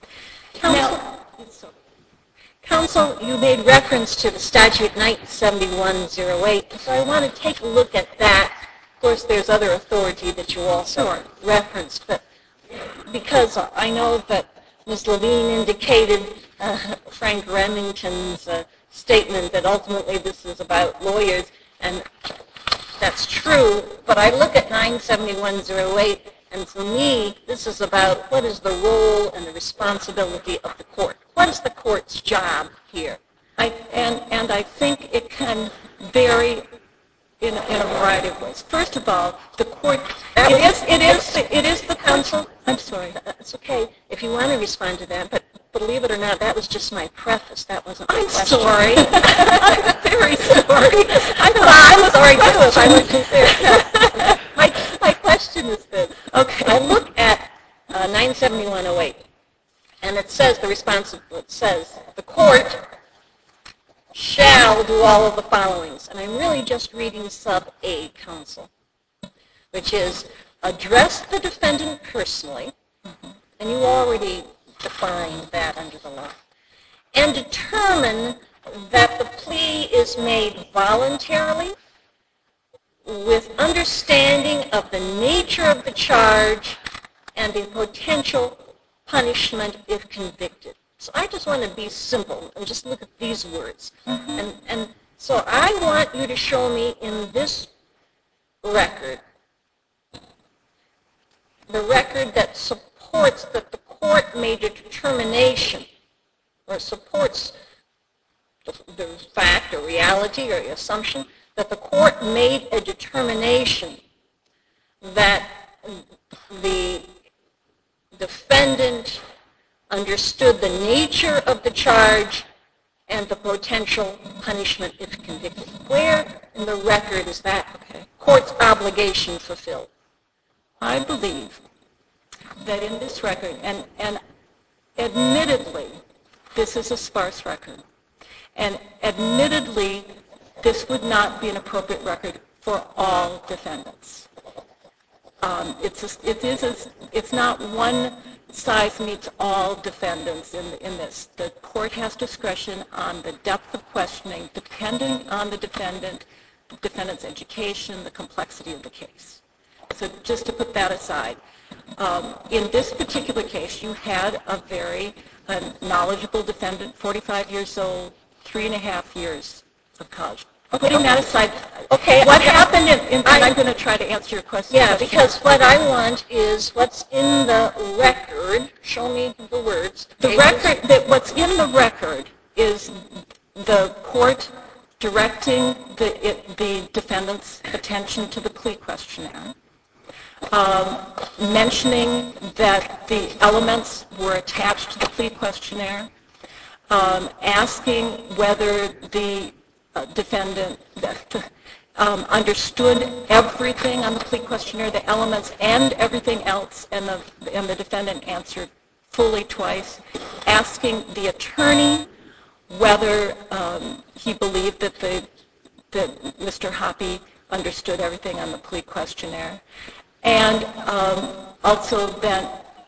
Counsel, you made reference to the statute 97108, so I want to take a look at that. Of course, there's other authority that you also referenced, but because I know that Ms. Levine indicated Frank Remington's statement that ultimately this is about lawyers, and that's true, but I look at 97108, and for me, this is about what is the role and the responsibility of the court. What is the court's job here?
And I think it can vary in a variety of ways. First of all, the court, it is the counsel. I'm sorry.
That's okay if you want to respond to that, but believe it or not, that was just my preface. That wasn't my question.
Sorry. I'm very sorry.
I'm sorry too if I was sincere. My question is this.
Okay.
I look at 97108, and it says the court shall will do all of the followings. And I'm really just reading sub A, counsel, which is address the defendant personally, and you already defined that under the law, and determine that the plea is made voluntarily with understanding of the nature of the charge and the potential punishment if convicted. So I just want to be simple and just look at these words. And so I want you to show me in this record, the record that supports that the court made a determination or supports the fact or reality or assumption that the court made a determination that the defendant understood the nature of the charge and the potential punishment if convicted. Where in the record is that court's obligation fulfilled?
I believe that in this record, and admittedly, this is a sparse record, and admittedly, this would not be an appropriate record for all defendants. It's not one size meets all defendants in this. The court has discretion on the depth of questioning depending on the defendant's education, the complexity of the case. So just to put that aside, in this particular case, you had a very knowledgeable defendant, 45 years old, 3.5 years of college. Putting that aside, what happened, and I'm going to try to answer your question.
Yeah, because what I want is what's in the record. Show me the words.
What's in the record is the court directing the defendant's attention to the plea questionnaire, mentioning that the elements were attached to the plea questionnaire, asking whether the defendant understood everything on the plea questionnaire, the elements and everything else, and the defendant answered fully twice, asking the attorney whether he believed that Mr. Hoppe understood everything on the plea questionnaire, and also then,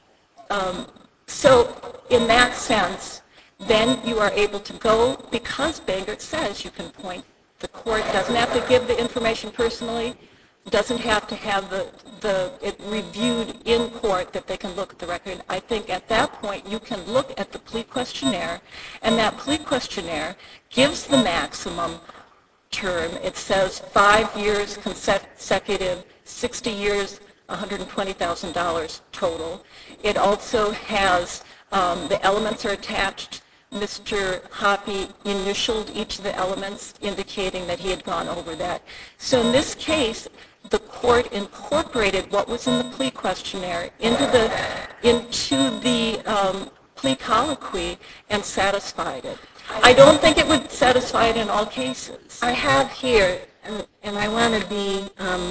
so in that sense, then you are able to go, because Bangert says you can point, the court doesn't have to give the information personally, doesn't have to have it reviewed in court that they can look at the record. I think at that point you can look at the plea questionnaire, and that plea questionnaire gives the maximum term. It says 5 years consecutive, 60 years, $120,000 total. It also has, the elements are attached. Mr. Hoppe initialed each of the elements, indicating that he had gone over that. So in this case, the court incorporated what was in the plea questionnaire into the plea colloquy and satisfied it. I don't think it would satisfy it in all cases.
I have here, and I want to be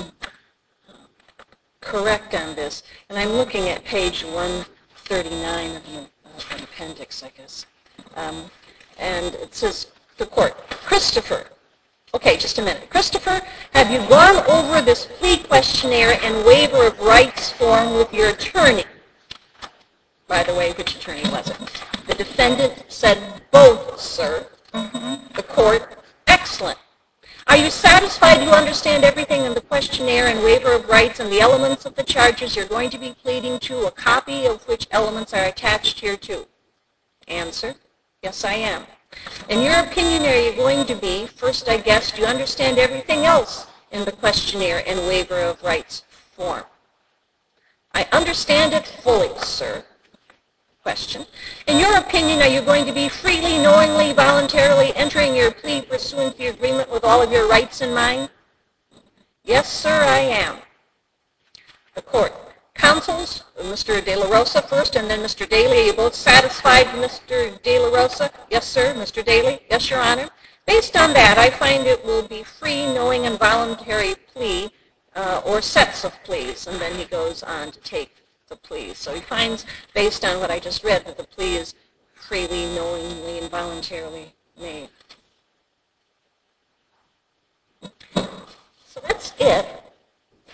correct on this, and I'm looking at page 139 of the appendix, I guess. And it says, the court, Christopher. Okay, just a minute. Christopher, have you gone over this plea questionnaire and waiver of rights form with your attorney? By the way, which attorney was it? The defendant said both, sir. The court, excellent. Are you satisfied you understand everything in the questionnaire and waiver of rights and the elements of the charges you're going to be pleading to, a copy of which elements are attached here too? Answer, yes, I am. In your opinion, are you going to be, first I guess, do you understand everything else in the questionnaire and waiver of rights form? I understand it fully, sir. Question. In your opinion, are you going to be freely, knowingly, voluntarily entering your plea pursuant to your agreement with all of your rights in mind? Yes, sir, I am. The court. Counsels, Mr. De La Rosa first, and then Mr. Daly. Are you both satisfied, Mr. De La Rosa? Yes, sir. Mr. Daly? Yes, Your Honor. Based on that, I find it will be free, knowing, and voluntary plea, or sets of pleas, and then he goes on to take the plea. So he finds, based on what I just read, that the plea is freely, knowingly, and voluntarily made.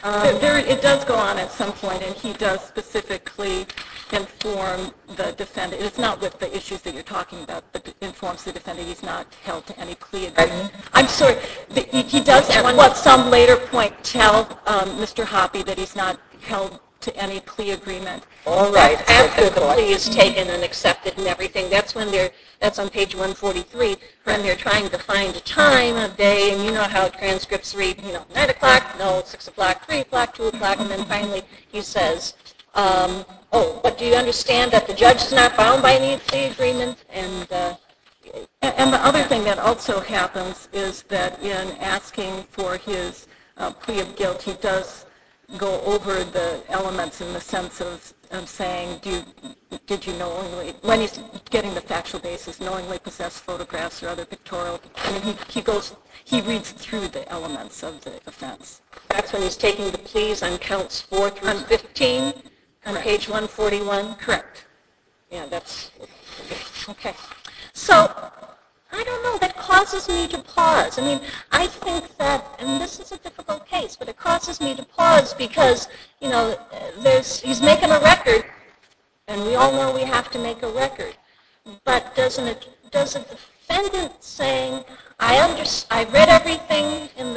It does go on at some point, and he does specifically inform the defendant. It's not with the issues that you're talking about, but informs the defendant he's not held to any plea agreement. I'm sorry. He does at some later point tell Mr. Hoppe that he's not held to any plea agreement.
All right.
After the plea is taken and accepted and everything, that's on page 143, when they're trying to find a time, a day, and you know how transcripts read, 9 o'clock, no, 6 o'clock, 3 o'clock, 2 o'clock, and then finally he says, but do you understand that the judge is not bound by any plea agreement? And
the other thing that also happens is that in asking for his plea of guilt, he does go over the elements in the sense of saying, did you knowingly, when he's getting the factual basis, knowingly possess photographs or other pictorial, I mean, he reads through the elements of the offense.
that's when he's taking the pleas on counts 4 through 15 on page 141?
Correct.
Yeah, that's, okay. So, I don't know, that causes me to pause. I mean, I think that, and this is a difficult case, but it causes me to pause because, he's making a record, and we all know we have to make a record. But does a defendant saying, I read everything in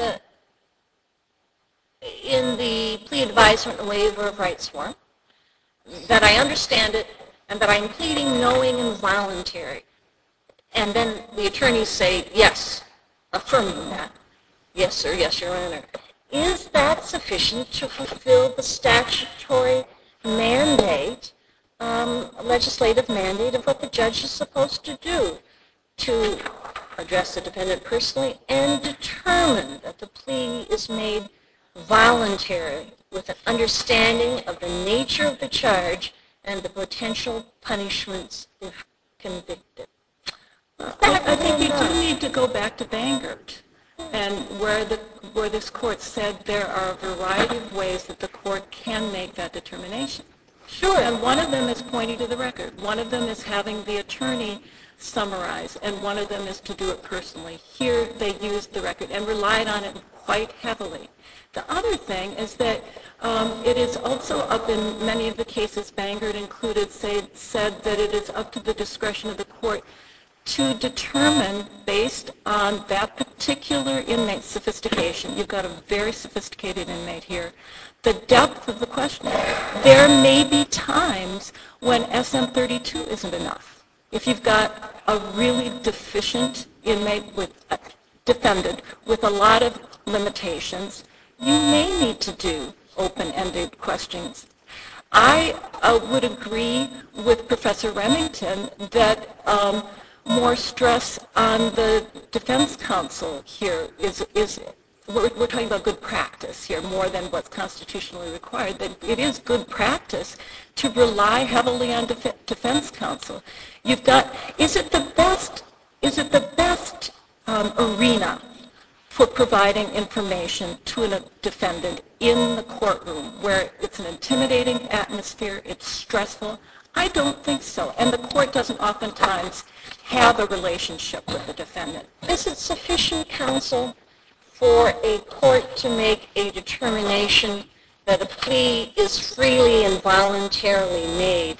the plea advisement and waiver of rights form, that I understand it, and that I'm pleading knowing and voluntary. And then the attorneys say, yes, affirming that. Yes, sir, yes, Your Honor. Is that sufficient to fulfill the statutory mandate, legislative mandate of what the judge is supposed to do to address the defendant personally and determine that the plea is made voluntary with an understanding of the nature of the charge and the potential punishments if convicted?
I think you do need to go back to Bangert, and where this court said there are a variety of ways that the court can make that determination.
Sure.
And one of them is pointing to the record. One of them is having the attorney summarize, and one of them is to do it personally. Here they used the record and relied on it quite heavily. The other thing is that it is also up in many of the cases, Bangert included, said that it is up to the discretion of the court to determine, based on that particular inmate's sophistication, you've got a very sophisticated inmate here, the depth of the questioning. There may be times when SM-32 isn't enough. If you've got a really deficient inmate defendant with a lot of limitations, you may need to do open-ended questions. I would agree with Professor Remington that more stress on the defense counsel here is we're talking about good practice here more than what's constitutionally required, that it is good practice to rely heavily on defense counsel. You've got, is it the best arena for providing information to a defendant in the courtroom where it's an intimidating atmosphere, it's stressful? I don't think so. And the court doesn't oftentimes have a relationship with the defendant.
Is it sufficient, counsel, for a court to make a determination that a plea is freely and voluntarily made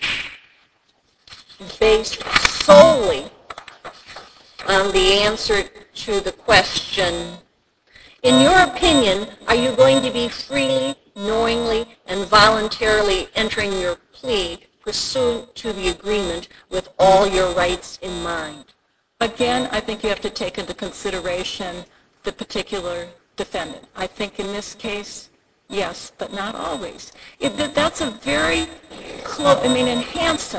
based solely on the answer to the question, in your opinion, are you going to be freely, knowingly, and voluntarily entering your plea pursuant to the agreement with all your rights in mind?
Again, I think you have to take into consideration the particular defendant. I think in this case, yes, but not always. That's a very close, in Hansen,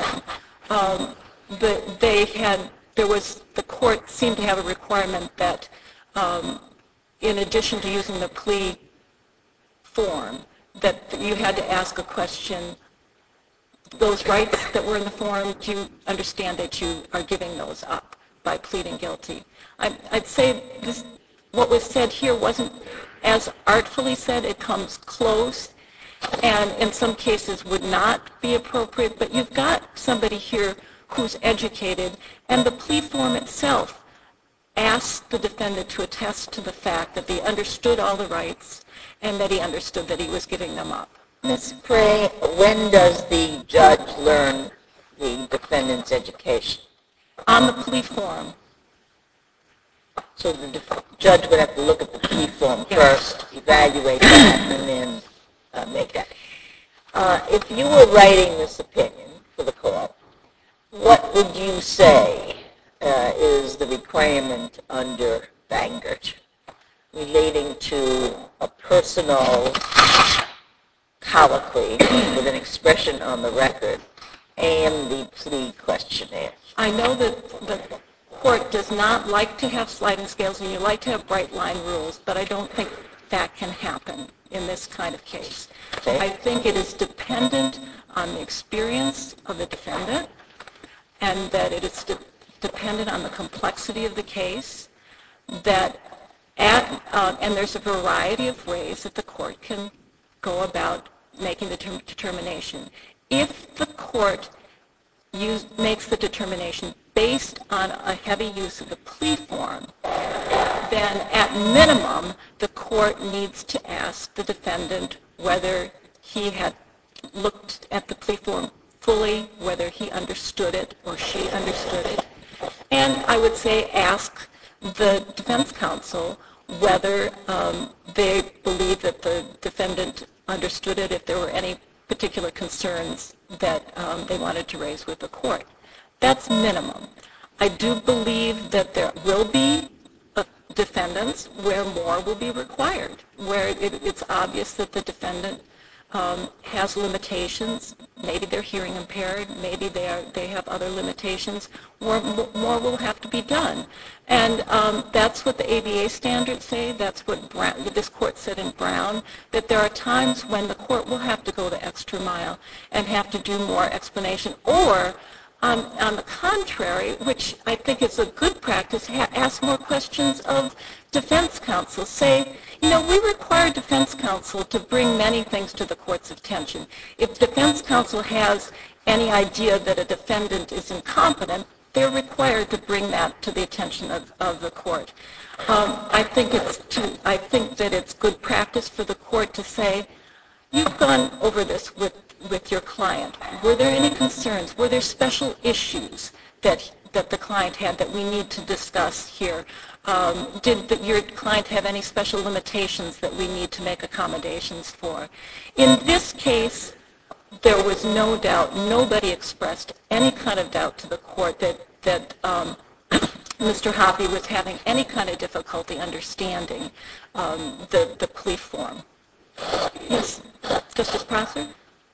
the court seemed to have a requirement that in addition to using the plea form, that you had to ask a question, those rights that were in the form, do you understand that you are giving those up by pleading guilty? I'd say what was said here wasn't as artfully said. It comes close and in some cases would not be appropriate, but you've got somebody here who's educated, and the plea form itself
asked the defendant to attest to the fact that he understood all the rights and that he understood that he was giving them up.
Ms. Prey, when does the judge learn the defendant's education?
On the plea form.
So the judge would have to look at the plea form
Yes.
first, evaluate that, and then make that. If you were writing this opinion for the court, what would you say is the requirement under Bangert relating to a personal colloquy with an expression on the record and the plea questionnaire?
I know that the court does not like to have sliding scales and you like to have bright line rules, but I don't think that can happen in this kind of case.
Okay.
I think it is dependent on the experience of the defendant and that it is dependent on the complexity of the case, that and there's a variety of ways that the court can go about making the determination. If the court makes the determination based on a heavy use of the plea form, then at minimum the court needs to ask the defendant whether he had looked at the plea form fully, whether he understood it or she understood it. And I would say ask the defense counsel whether they believe that the defendant understood it, if there were any particular concerns that they wanted to raise with the court. That's minimum. I do believe that there will be defendants where more will be required, where it's obvious that the defendant has limitations. Maybe they're hearing impaired. Maybe they have other limitations. More will have to be done. And that's what the ABA standards say. That's what this court said in Brown, that there are times when the court will have to go the extra mile and have to do more explanation. Or, on the contrary, which I think is a good practice, ask more questions of defense counsel. Say, we require defense counsel to bring many things to the court's attention. If defense counsel has any idea that a defendant is incompetent, they're required to bring that to the attention of the court. I think that it's good practice for the court to say, you've gone over this with your client. Were there any concerns? Were there special issues that the client had that we need to discuss here? Did your client have any special limitations that we need to make accommodations for? In this case, there was no doubt. Nobody expressed any kind of doubt to the court that Mr. Hoppe was having any kind of difficulty understanding the plea form. Yes, Justice Prosser?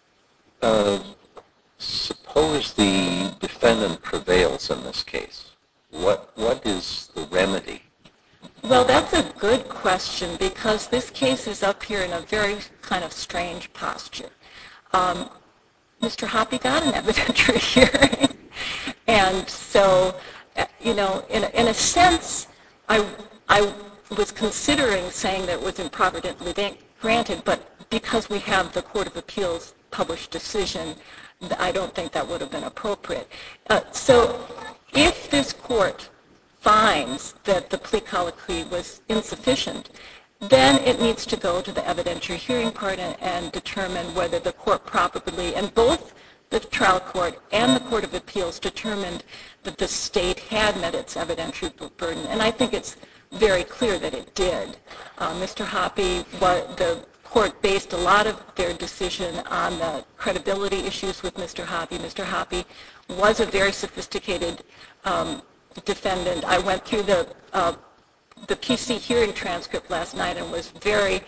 Suppose the defendant prevails in this case. What is the remedy?
Well, that's a good question because this case is up here in a very kind of strange posture. Mr. Hoppe got an evidentiary hearing. And so, in a sense, I was considering saying that it was improvidently granted, but because we have the Court of Appeals published decision, I don't think that would have been appropriate. So if this court finds that the plea colloquy was insufficient, then it needs to go to the evidentiary hearing part and determine whether the court properly, and both the trial court and the Court of Appeals determined that the state had met its evidentiary burden. And I think it's very clear that it did. Mr. Hoppe, the court based a lot of their decision on the credibility issues with Mr. Hoppe. Mr. Hoppe was a very sophisticated defendant. I went through the PC hearing transcript last night and was very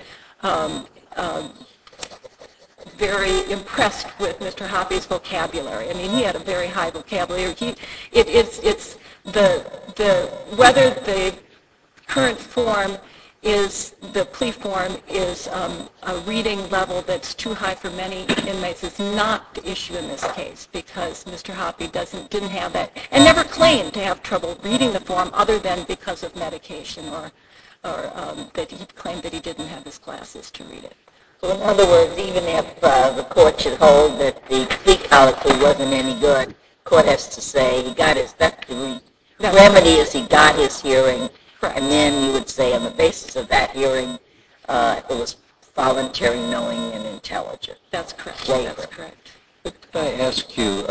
impressed with Mr. Hoppe's vocabulary. I mean, he had a very high vocabulary. It's whether the current form is, the plea form is a reading level that's too high for many inmates is not the issue in this case because Mr. Hoppe didn't have that and never claimed to have trouble reading the form other than because of medication or that he claimed that he didn't have his glasses to read it.
So in other words, even if the court should hold that the plea colloquy wasn't any good, the court has to say he got his, that's the remedy is he got his hearing,
Correct.
and then you would say on the basis of that hearing, it was voluntary, knowing, and intelligent.
That's correct.
Waiver.
That's correct.
Could I ask you,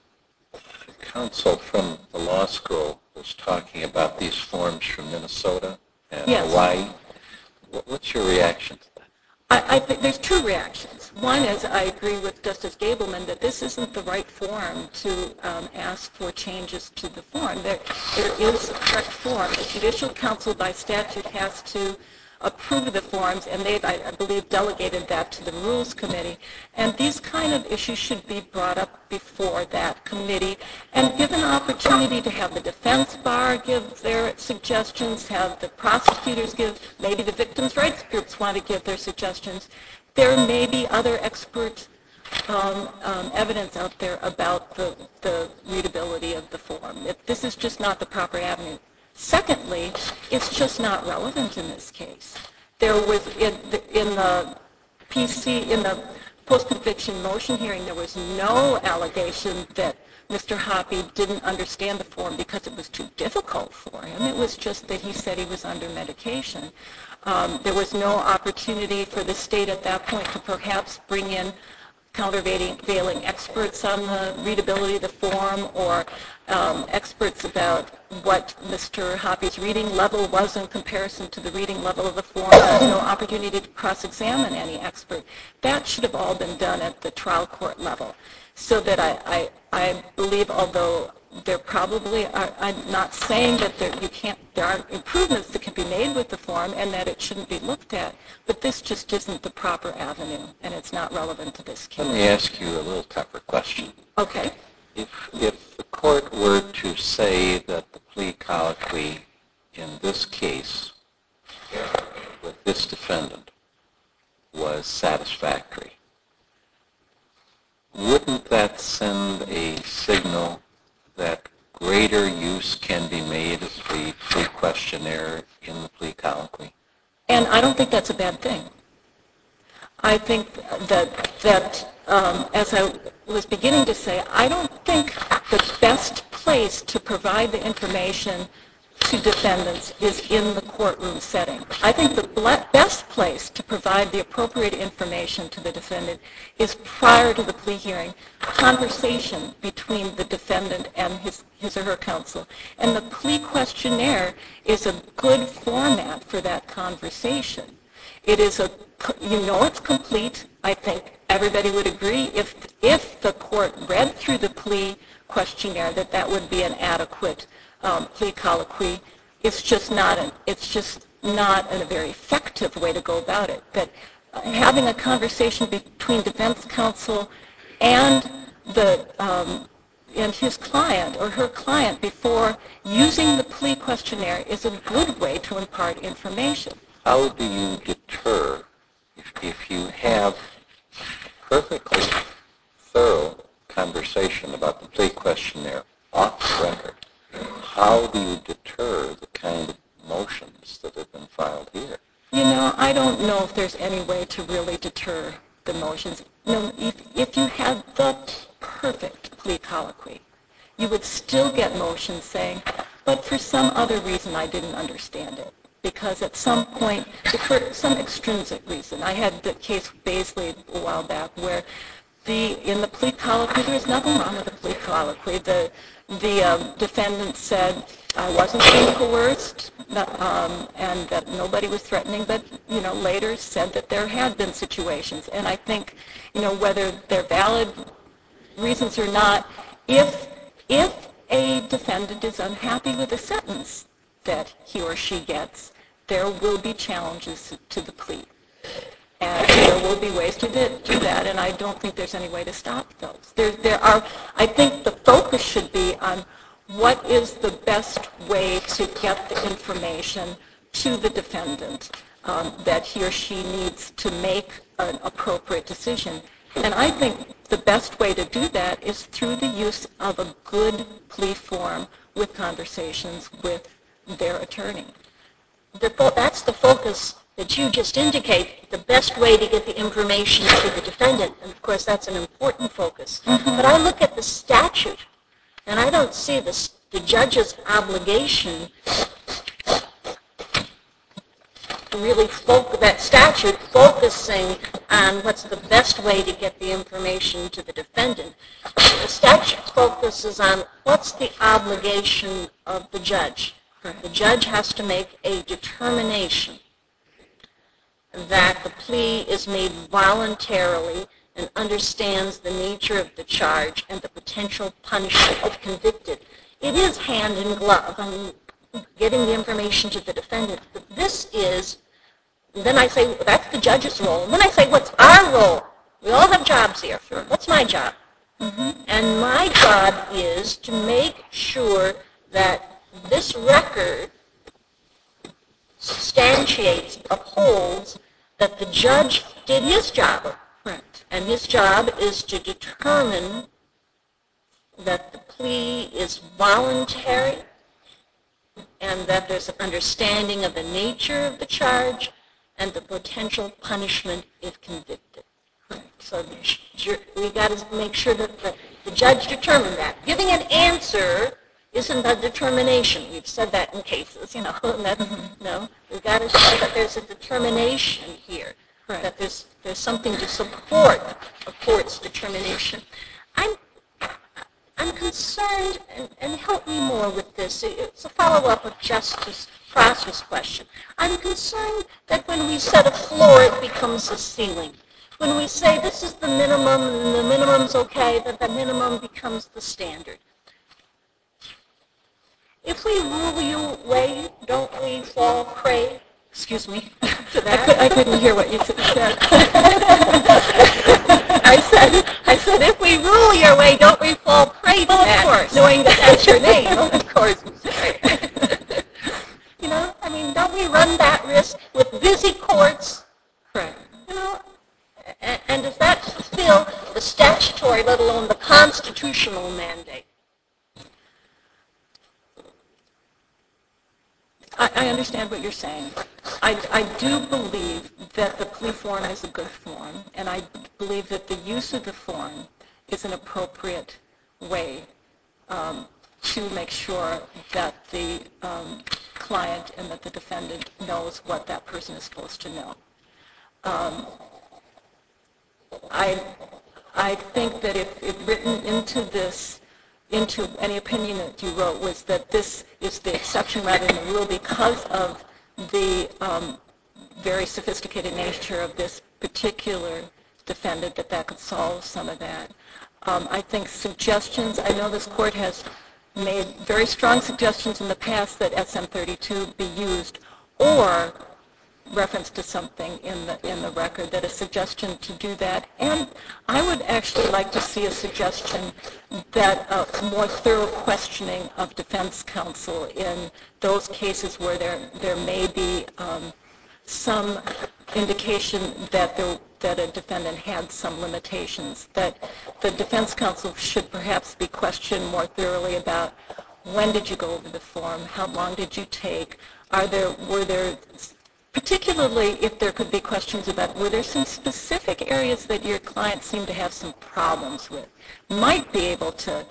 counsel from the law school was talking about these forms from Minnesota and
Yes.
Hawaii. What's your reaction to that?
I think there's two reactions. One is I agree with Justice Gableman that this isn't the right forum to ask for changes to the form. There is a correct form. The Judicial Council by statute has to approve the forms, and they've, I believe, delegated that to the Rules Committee. And these kind of issues should be brought up before that committee and given an opportunity to have the defense bar give their suggestions, have the prosecutors give, maybe the victims' rights groups want to give their suggestions. There may be other expert evidence out there about the readability of the form. This is just not the proper avenue. Secondly, it's just not relevant in this case. There was, in the post-conviction motion hearing, there was no allegation that Mr. Hoppe didn't understand the form because it was too difficult for him. It was just that he said he was under medication. There was no opportunity for the state at that point to perhaps bring in countervailing experts on the readability of the form or experts about what Mr. Hoppe's reading level was in comparison to the reading level of the form. There was no opportunity to cross-examine any expert. That should have all been done at the trial court level. So that I believe, although there probably are, I'm not saying that there are improvements that can be made with the form and that it shouldn't be looked at, but this just isn't the proper avenue, and it's not relevant to this case.
Let me ask you a little tougher question.
Okay.
If the court were to say that the plea colloquy in this case with this defendant was satisfactory, wouldn't that send a signal that greater use can be made of the plea questionnaire in the plea colloquy?
And I don't think that's a bad thing. I think that as I was beginning to say, I don't think the best place to provide the information to defendants is in the courtroom setting. I think the best place to provide the appropriate information to the defendant is prior to the plea hearing, conversation between the defendant and his or her counsel. And the plea questionnaire is a good format for that conversation. It is it's complete. I think everybody would agree if the court read through the plea questionnaire that would be an adequate plea colloquy. It's just not a very effective way to go about it. That having a conversation between defense counsel and his client or her client before using the plea questionnaire is a good way to impart information.
How do you deter if you have perfectly thorough conversation about the plea questionnaire off the record? How do you deter the kind of motions that have been filed here?
I don't know if there's any way to really deter the motions. If you had the perfect plea colloquy, you would still get motions saying, but for some other reason I didn't understand it. Because at some point, for some extrinsic reason, I had the case Baisley a while back where in the plea colloquy, there was nothing wrong with the plea colloquy. The defendant said, I wasn't being coerced and that nobody was threatening, but later said that there had been situations. And I think, whether they're valid reasons or not, if a defendant is unhappy with a sentence that he or she gets, there will be challenges to the plea. And there will be ways to do that, and I don't think there's any way to stop those. I think the focus should be on what is the best way to get the information to the defendant that he or she needs to make an appropriate decision. And I think the best way to do that is through the use of a good plea form with conversations with their attorney.
That's the focus that you just indicate, the best way to get the information to the defendant. And of course, that's an important focus.
Mm-hmm.
But I look at the statute, and I don't see the the judge's obligation to really that statute focusing on what's the best way to get the information to the defendant. The statute focuses on what's the obligation of the judge. The judge has to make a determination that the plea is made voluntarily and understands the nature of the charge and the potential punishment if convicted. It is hand in glove on getting the information to the defendant. But this is, then I say, that's the judge's role. And then I say, what's our role? We all have jobs here. What's my job? And my job is to make sure that this record substantiates, upholds, that the judge did his job.
Correct.
And his job is to determine that the plea is voluntary and that there's an understanding of the nature of the charge and the potential punishment if convicted. So we got to make sure that the judge determined that. Giving an answer isn't a determination. We've said that in cases, you know. No, we've got to show that there's a determination here, that there's something to support a court's determination. I'm concerned, and help me more with this. It's a follow-up of Justice Prosser's question. I'm concerned that when we set a floor, it becomes a ceiling. When we say this is the minimum and the minimum's okay, that the minimum becomes the standard. If we rule you away, don't we fall prey, excuse me, to that?
I couldn't hear what you said.
I said, if we rule your way, don't we fall prey to that?
Of course.
Knowing that that's your name, of course. You know, I mean, don't we run that risk with busy courts?
Correct.
You know, and does that fulfill the statutory, let alone the constitutional mandate?
I understand what you're saying. I do believe that the plea form is a good form, and I believe that the use of the form is an appropriate way to make sure that the client and that the defendant knows what that person is supposed to know. I think that if written into any opinion that you wrote was that this is the exception rather than the rule because of the very sophisticated nature of this particular defendant, that could solve some of that. I think suggestions, I know this court has made very strong suggestions in the past that SM-32 be used, or reference to something in the record, that a suggestion to do that. And I would actually like to see a suggestion that more thorough questioning of defense counsel in those cases where there may be some indication that a defendant had some limitations, that the defense counsel should perhaps be questioned more thoroughly about when did you go over the form, how long did you take, were there particularly if there could be questions about were there some specific areas that your client seemed to have some problems with, might be able to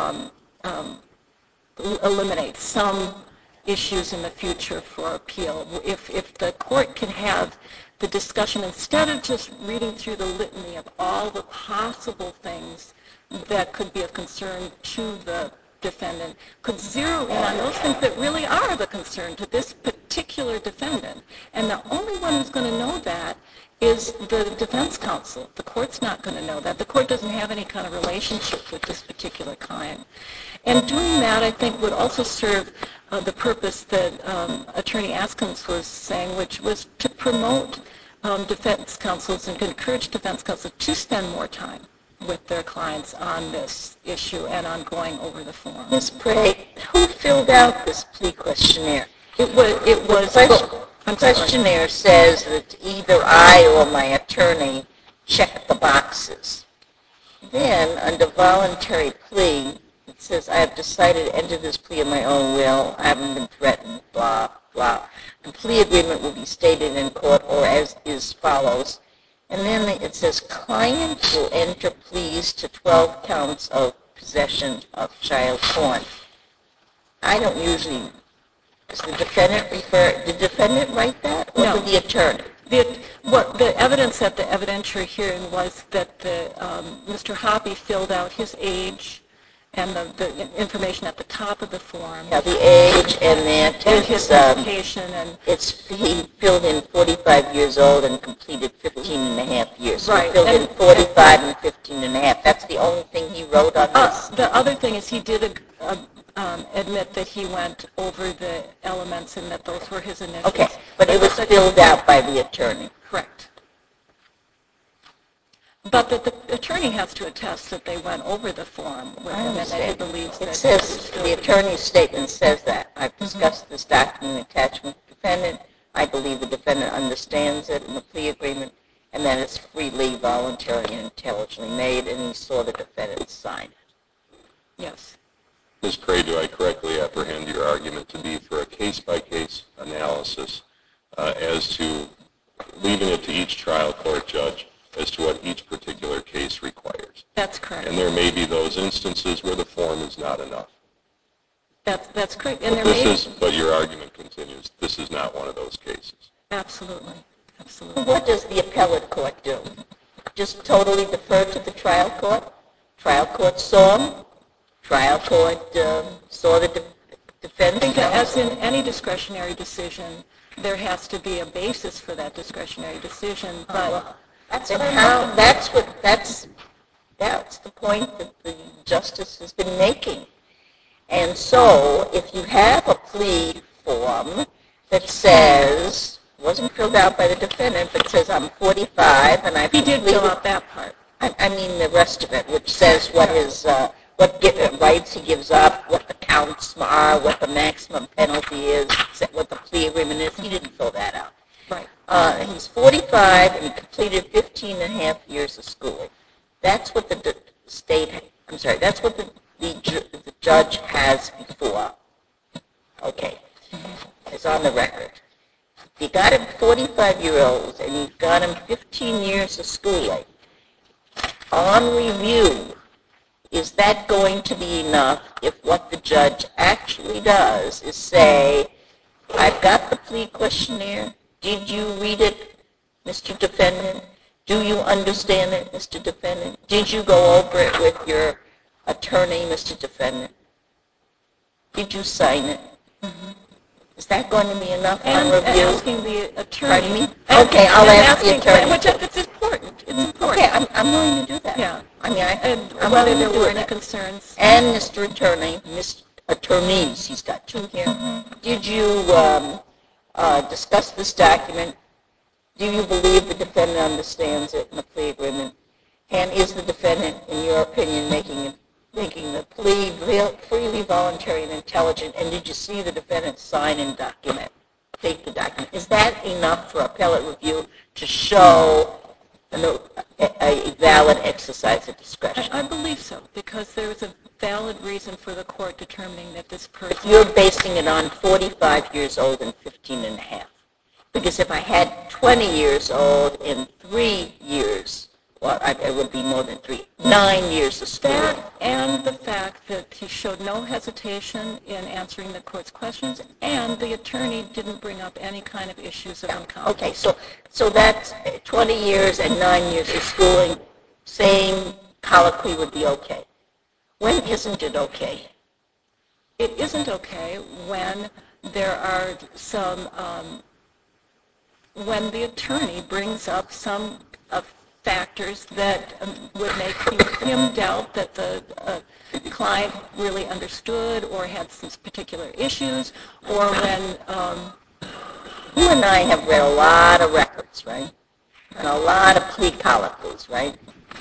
eliminate some issues in the future for appeal. If the court can have the discussion instead of just reading through the litany of all the possible things that could be of concern to the defendant, could zero in on those things that really are of a concern to this particular defendant. And the only one who's going to know that is the defense counsel. The court's not going to know that. The court doesn't have any kind of relationship with this particular client. And doing that, I think, would also serve the purpose that Attorney Askins was saying, which was to promote defense counsels and encourage defense counsel to spend more time with their clients on this issue and on going over the form.
Ms. Prey, who filled out this plea questionnaire?
It was
The questionnaire says that either I or my attorney checked the boxes. Then, under voluntary plea, it says, I have decided to enter this plea of my own will. I haven't been threatened, blah, blah. The plea agreement will be stated in court or as is follows. And then it says, client will enter pleas to 12 counts of possession of child porn. I don't usually, does the defendant write that? Or
No.
did the attorney?
The evidence at the evidentiary hearing was that Mr. Hoppe filled out his age and the information at the top of the form.
Yeah, the age and that
And his education and...
he filled in 45 years old and completed 15 and a half years. So
Right.
He filled in 45 and 15 and a half. That's the only thing he wrote on this?
The other thing is he did admit that he went over the elements and that those were his initials.
Okay, but it was filled out by the attorney.
Correct. But that the attorney has to attest that they went over the form with him and that he believes that...
It says, the attorney's statement says that. I've discussed this document attachment with the defendant. I believe the defendant understands it in the plea agreement and that it's freely, voluntarily, and intelligently made, and he saw the defendant sign it.
Yes.
Ms. Cray, do I correctly apprehend your argument to be for a case-by-case analysis as to leaving it to each trial court judge as to what each particular case requires?
That's correct.
And there may be those instances where the form is not enough.
That's correct.
But your argument continues. This is not one of those cases.
Absolutely. Absolutely.
What does the appellate court do? Just totally defer to the trial court? Trial court saw him? Trial court saw the defense?
I think that as in any discretionary decision, there has to be a basis for that discretionary decision. But
that's the point that the justice has been making. And so, if you have a plea form that says, wasn't filled out by the defendant, but says I'm 45 and I've
he did
completed...
fill out that part.
I mean the rest of it, which says what rights he gives up, what the counts are, what the maximum penalty is, what the plea agreement is. He didn't fill that out.
Right.
He's 45 and he completed 15 and a half years of schooling. That's what the judge has before. Okay. It's on the record. You got him 45-year-olds and you've got him 15 years of schooling. On review, is that going to be enough if what the judge actually does is say, I've got the plea questionnaire. Did you read it, Mr. Defendant? Do you understand it, Mr. Defendant? Did you go over it with your attorney, Mr. Defendant? Did you sign it? Mm-hmm. Is that going to be enough on review?
And asking the attorney.
Pardon me? Okay, I'll ask the attorney.
Which it's important. It's important.
Okay, I'm willing to do that.
Yeah.
I'm
whether
willing
there
to do
were
that.
any concerns.
And Mr. Attorney, attorneys, he's got two here. Mm-hmm. Did you discuss this document? Do you believe the defendant understands it in the plea agreement? And is the defendant, in your opinion, making the plea freely, voluntary, and intelligent? And did you see the defendant sign and take the document? Is that enough for appellate review to show a valid exercise of discretion?
I believe so, because there is a valid reason for the court determining that this person...
You're basing it on 45 years old and 15 and a half. Because if I had 20 years old in 3 years, well, it would be more than 9 years of schooling.
That and the fact that he showed no hesitation in answering the court's questions, and the attorney didn't bring up any kind of issues of incompetence.
Okay, so that's 20 years and 9 years of schooling. Same colloquy would be okay. When isn't it okay?
It isn't okay when there are some... when the attorney brings up some factors that would make him doubt that the client really understood or had some particular issues, or when...
You and I have read a lot of records, right? And a lot of plea colloquies, right?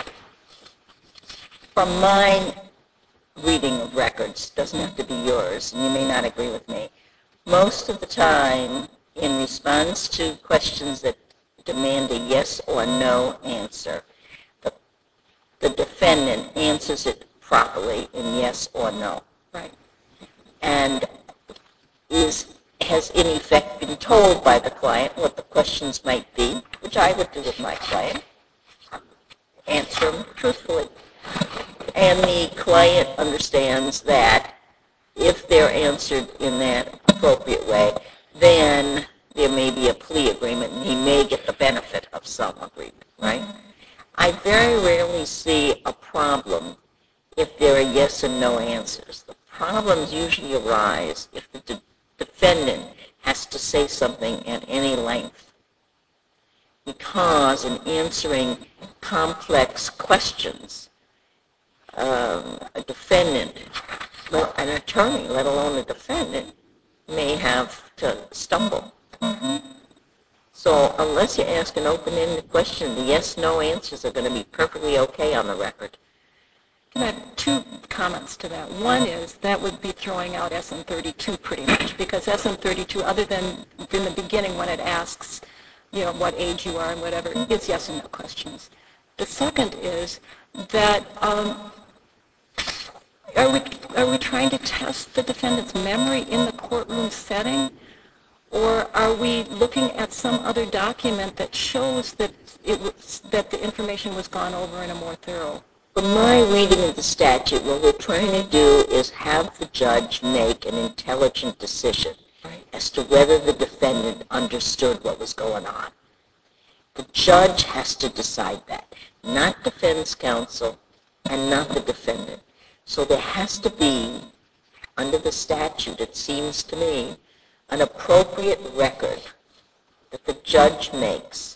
From my reading of records, doesn't have to be yours, and you may not agree with me, most of the time, in response to questions that demand a yes or no answer, the defendant answers it properly in yes or no.
Right.
And has in effect been told by the client what the questions might be, which I would do with my client. Answer them truthfully. And the client understands that if they're answered in that appropriate way, then there may be a plea agreement and he may get the benefit of some agreement, right? I very rarely see a problem if there are yes and no answers. The problems usually arise if the defendant has to say something at any length, because in answering complex questions, a defendant, an attorney, let alone a defendant, may have to stumble. So unless you ask an open-ended question, the yes-no answers are going to be perfectly okay on the record.
Can I have two comments to that? One is that would be throwing out SN32 pretty much, because SN32, other than in the beginning when it asks, what age you are and whatever, it's yes and no questions. The second is that are we trying to test the defendant's memory in the courtroom setting, or are we looking at some other document that shows that that the information was gone over in a more thorough?
From my reading of the statute, what we're trying to do is have the judge make an intelligent decision as to whether the defendant understood what was going on. The judge has to decide that, not defense counsel and not the defendant. So there has to be, under the statute, it seems to me, an appropriate record that the judge makes.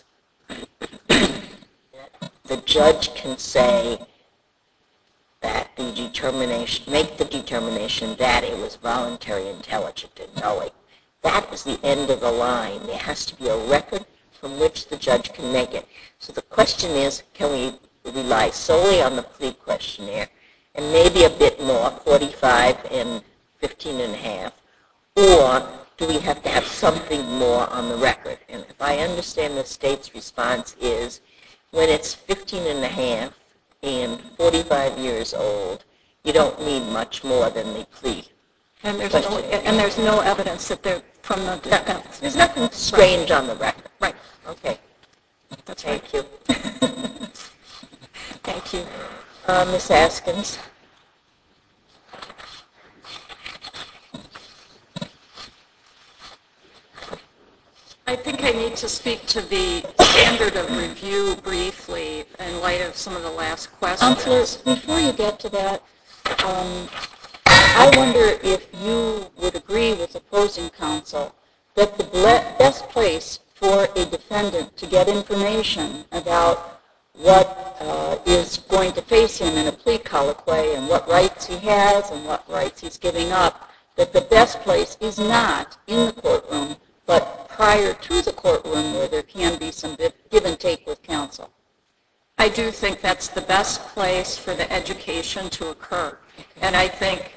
The judge can say that make the determination that it was voluntary, intelligent, and knowing. That is the end of the line. There has to be a record from which the judge can make it. So the question is, can we rely solely on the plea questionnaire and maybe a bit more, 45 and 15 and a half, or do we have to have something more on the record? And if I understand the state's response is, when it's 15 and a half and 45 years old, you don't need much more than the plea.
And there's no evidence that they're from the defense.
There's nothing strange on the record.
Right.
Okay.
That's
Thank you.
Thank you.
Ms. Askins.
I think I need to speak to the standard of review briefly in light of some of the last questions.
Counselor, before you get to that, I wonder if you would agree with opposing counsel that the best place for a defendant to get information about what is going to face him in a plea colloquy and what rights he has and what rights he's giving up, that the best place is not in the courtroom, but prior to the courtroom where there can be some give and take with counsel.
I do think that's the best place for the education to occur. And I think,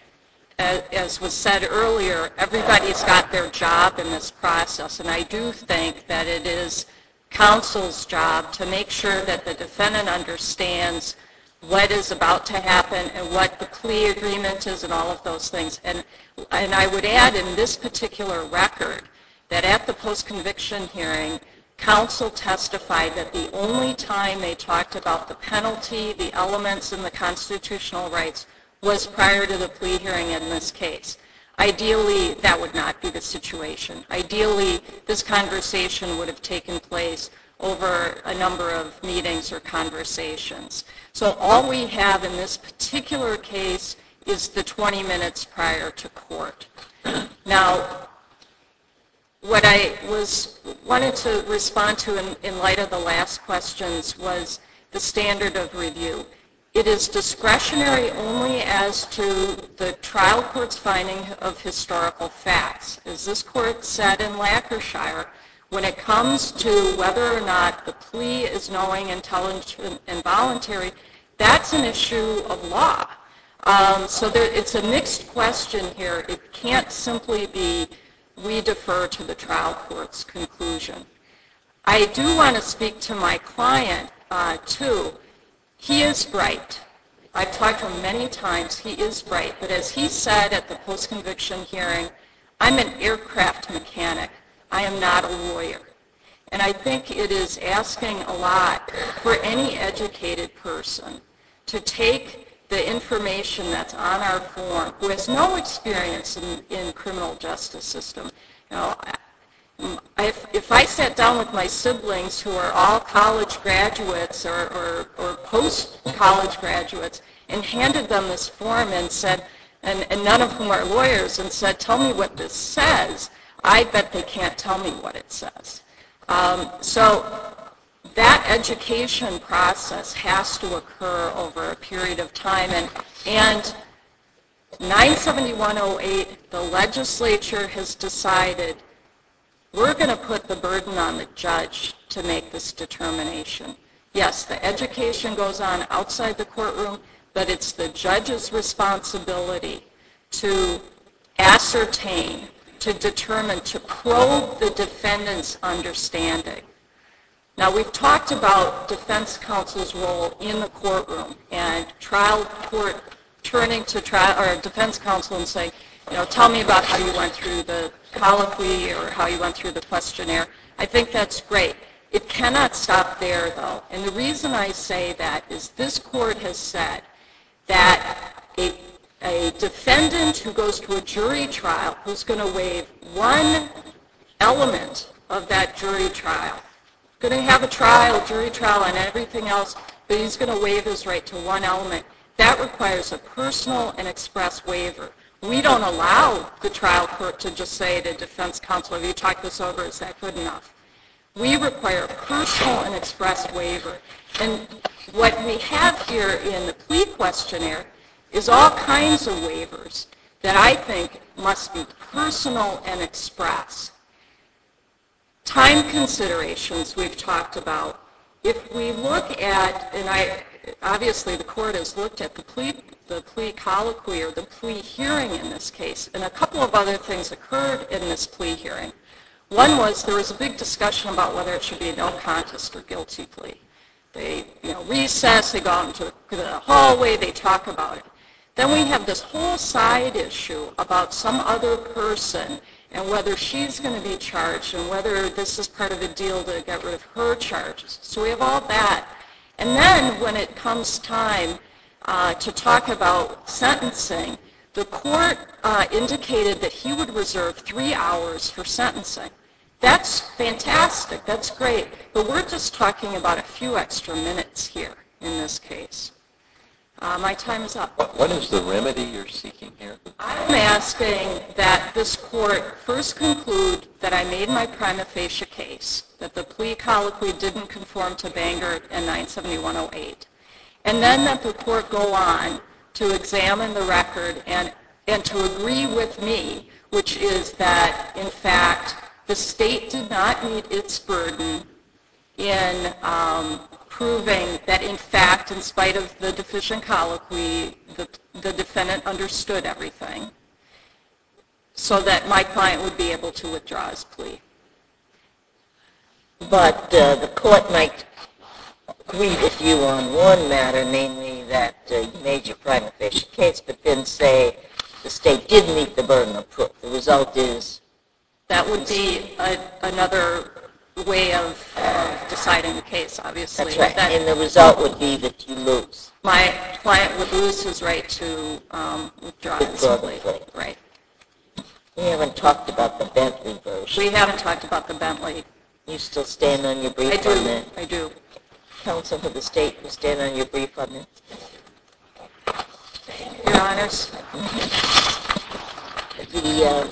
as was said earlier, everybody's got their job in this process. And I do think that it is counsel's job to make sure that the defendant understands what is about to happen and what the plea agreement is and all of those things. And I would add in this particular record that at the post-conviction hearing, counsel testified that the only time they talked about the penalty, the elements, and the constitutional rights was prior to the plea hearing in this case. Ideally, that would not be the situation. Ideally, this conversation would have taken place over a number of meetings or conversations. So all we have in this particular case is the 20 minutes prior to court. Now, what I wanted to respond to in light of the last questions was the standard of review. It is discretionary only as to the trial court's finding of historical facts. As this court said in Lancashire, when it comes to whether or not the plea is knowing, intelligent, and voluntary, that's an issue of law. So it's a mixed question here. It can't simply be we defer to the trial court's conclusion. I do want to speak to my client, too. He is bright. I've talked to him many times. He is bright. But as he said at the post-conviction hearing, I'm an aircraft mechanic. I am not a lawyer. And I think it is asking a lot for any educated person to take the information that's on our form, who has no experience in criminal justice system, if I sat down with my siblings who are all college graduates or post-college graduates and handed them this form and said, and none of whom are lawyers, and said, tell me what this says, I bet they can't tell me what it says. So that education process has to occur over a period of time. And 97108, the legislature has decided we're going to put the burden on the judge to make this determination. Yes, the education goes on outside the courtroom, but it's the judge's responsibility to ascertain, to determine, to probe the defendant's understanding. Now, we've talked about defense counsel's role in the courtroom and trial court turning to defense counsel and saying, tell me about how you went through the colloquy or how you went through the questionnaire. I think that's great. It cannot stop there, though. And the reason I say that is this court has said that a defendant who goes to a jury trial who's going to waive one element of that jury trial, going to have a trial, jury trial, and everything else, but he's going to waive his right to one element, that requires a personal and express waiver. We don't allow the trial court to just say to defense counsel, have you talked this over, is that good enough? We require a personal and express waiver. And what we have here in the plea questionnaire is all kinds of waivers that I think must be personal and express. Time considerations we've talked about. If we look at, and obviously the court has looked at the plea colloquy or the plea hearing in this case, and a couple of other things occurred in this plea hearing. One was there was a big discussion about whether it should be a no contest or guilty plea. They recess, they go out into the hallway, they talk about it. Then we have this whole side issue about some other person and whether she's going to be charged and whether this is part of a deal to get rid of her charges. So we have all that. And then when it comes time to talk about sentencing, the court indicated that he would reserve 3 hours for sentencing. That's fantastic. That's great. But we're just talking about a few extra minutes here in this case. My time is up.
What is the remedy you're seeking here?
I'm asking that this court first conclude that I made my prima facie case, that the plea colloquy didn't conform to Bangert and 97108, and then that the court go on to examine the record and to agree with me, which is that, in fact, the state did not meet its burden in proving that, in fact, in spite of the deficient colloquy, the defendant understood everything, so that my client would be able to withdraw his plea.
But the court might agree with you on one matter, namely that you made your prima facie case, but then say the state did meet the burden of proof. The result is?
That would be another way of deciding the case, obviously.
That's right. And the result would be that you lose.
My client would lose his right to withdraw his plea. Right.
We haven't talked about the Bentley version.
We haven't talked about the Bentley.
You still stand on your brief on that?
I do.
Counsel for the state, you stand on your brief on that?
Your Honors.
The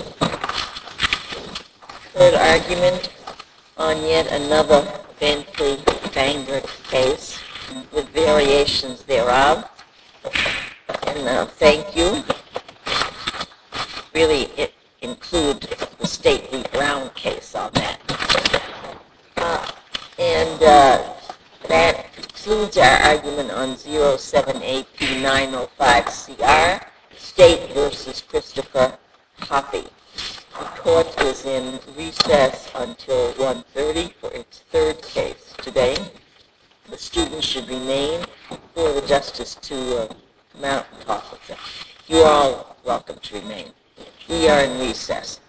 third argument on yet another Bentley Bangert case with variations thereof. And thank you. Really, it include the State v. Brown case on that. That concludes our argument on 078P905CR, State v. Christopher Coffey. The court is in recess until 1:30 for its third case today. The students should remain for the justice to come out and talk with them. You are all welcome to remain. We are in recess.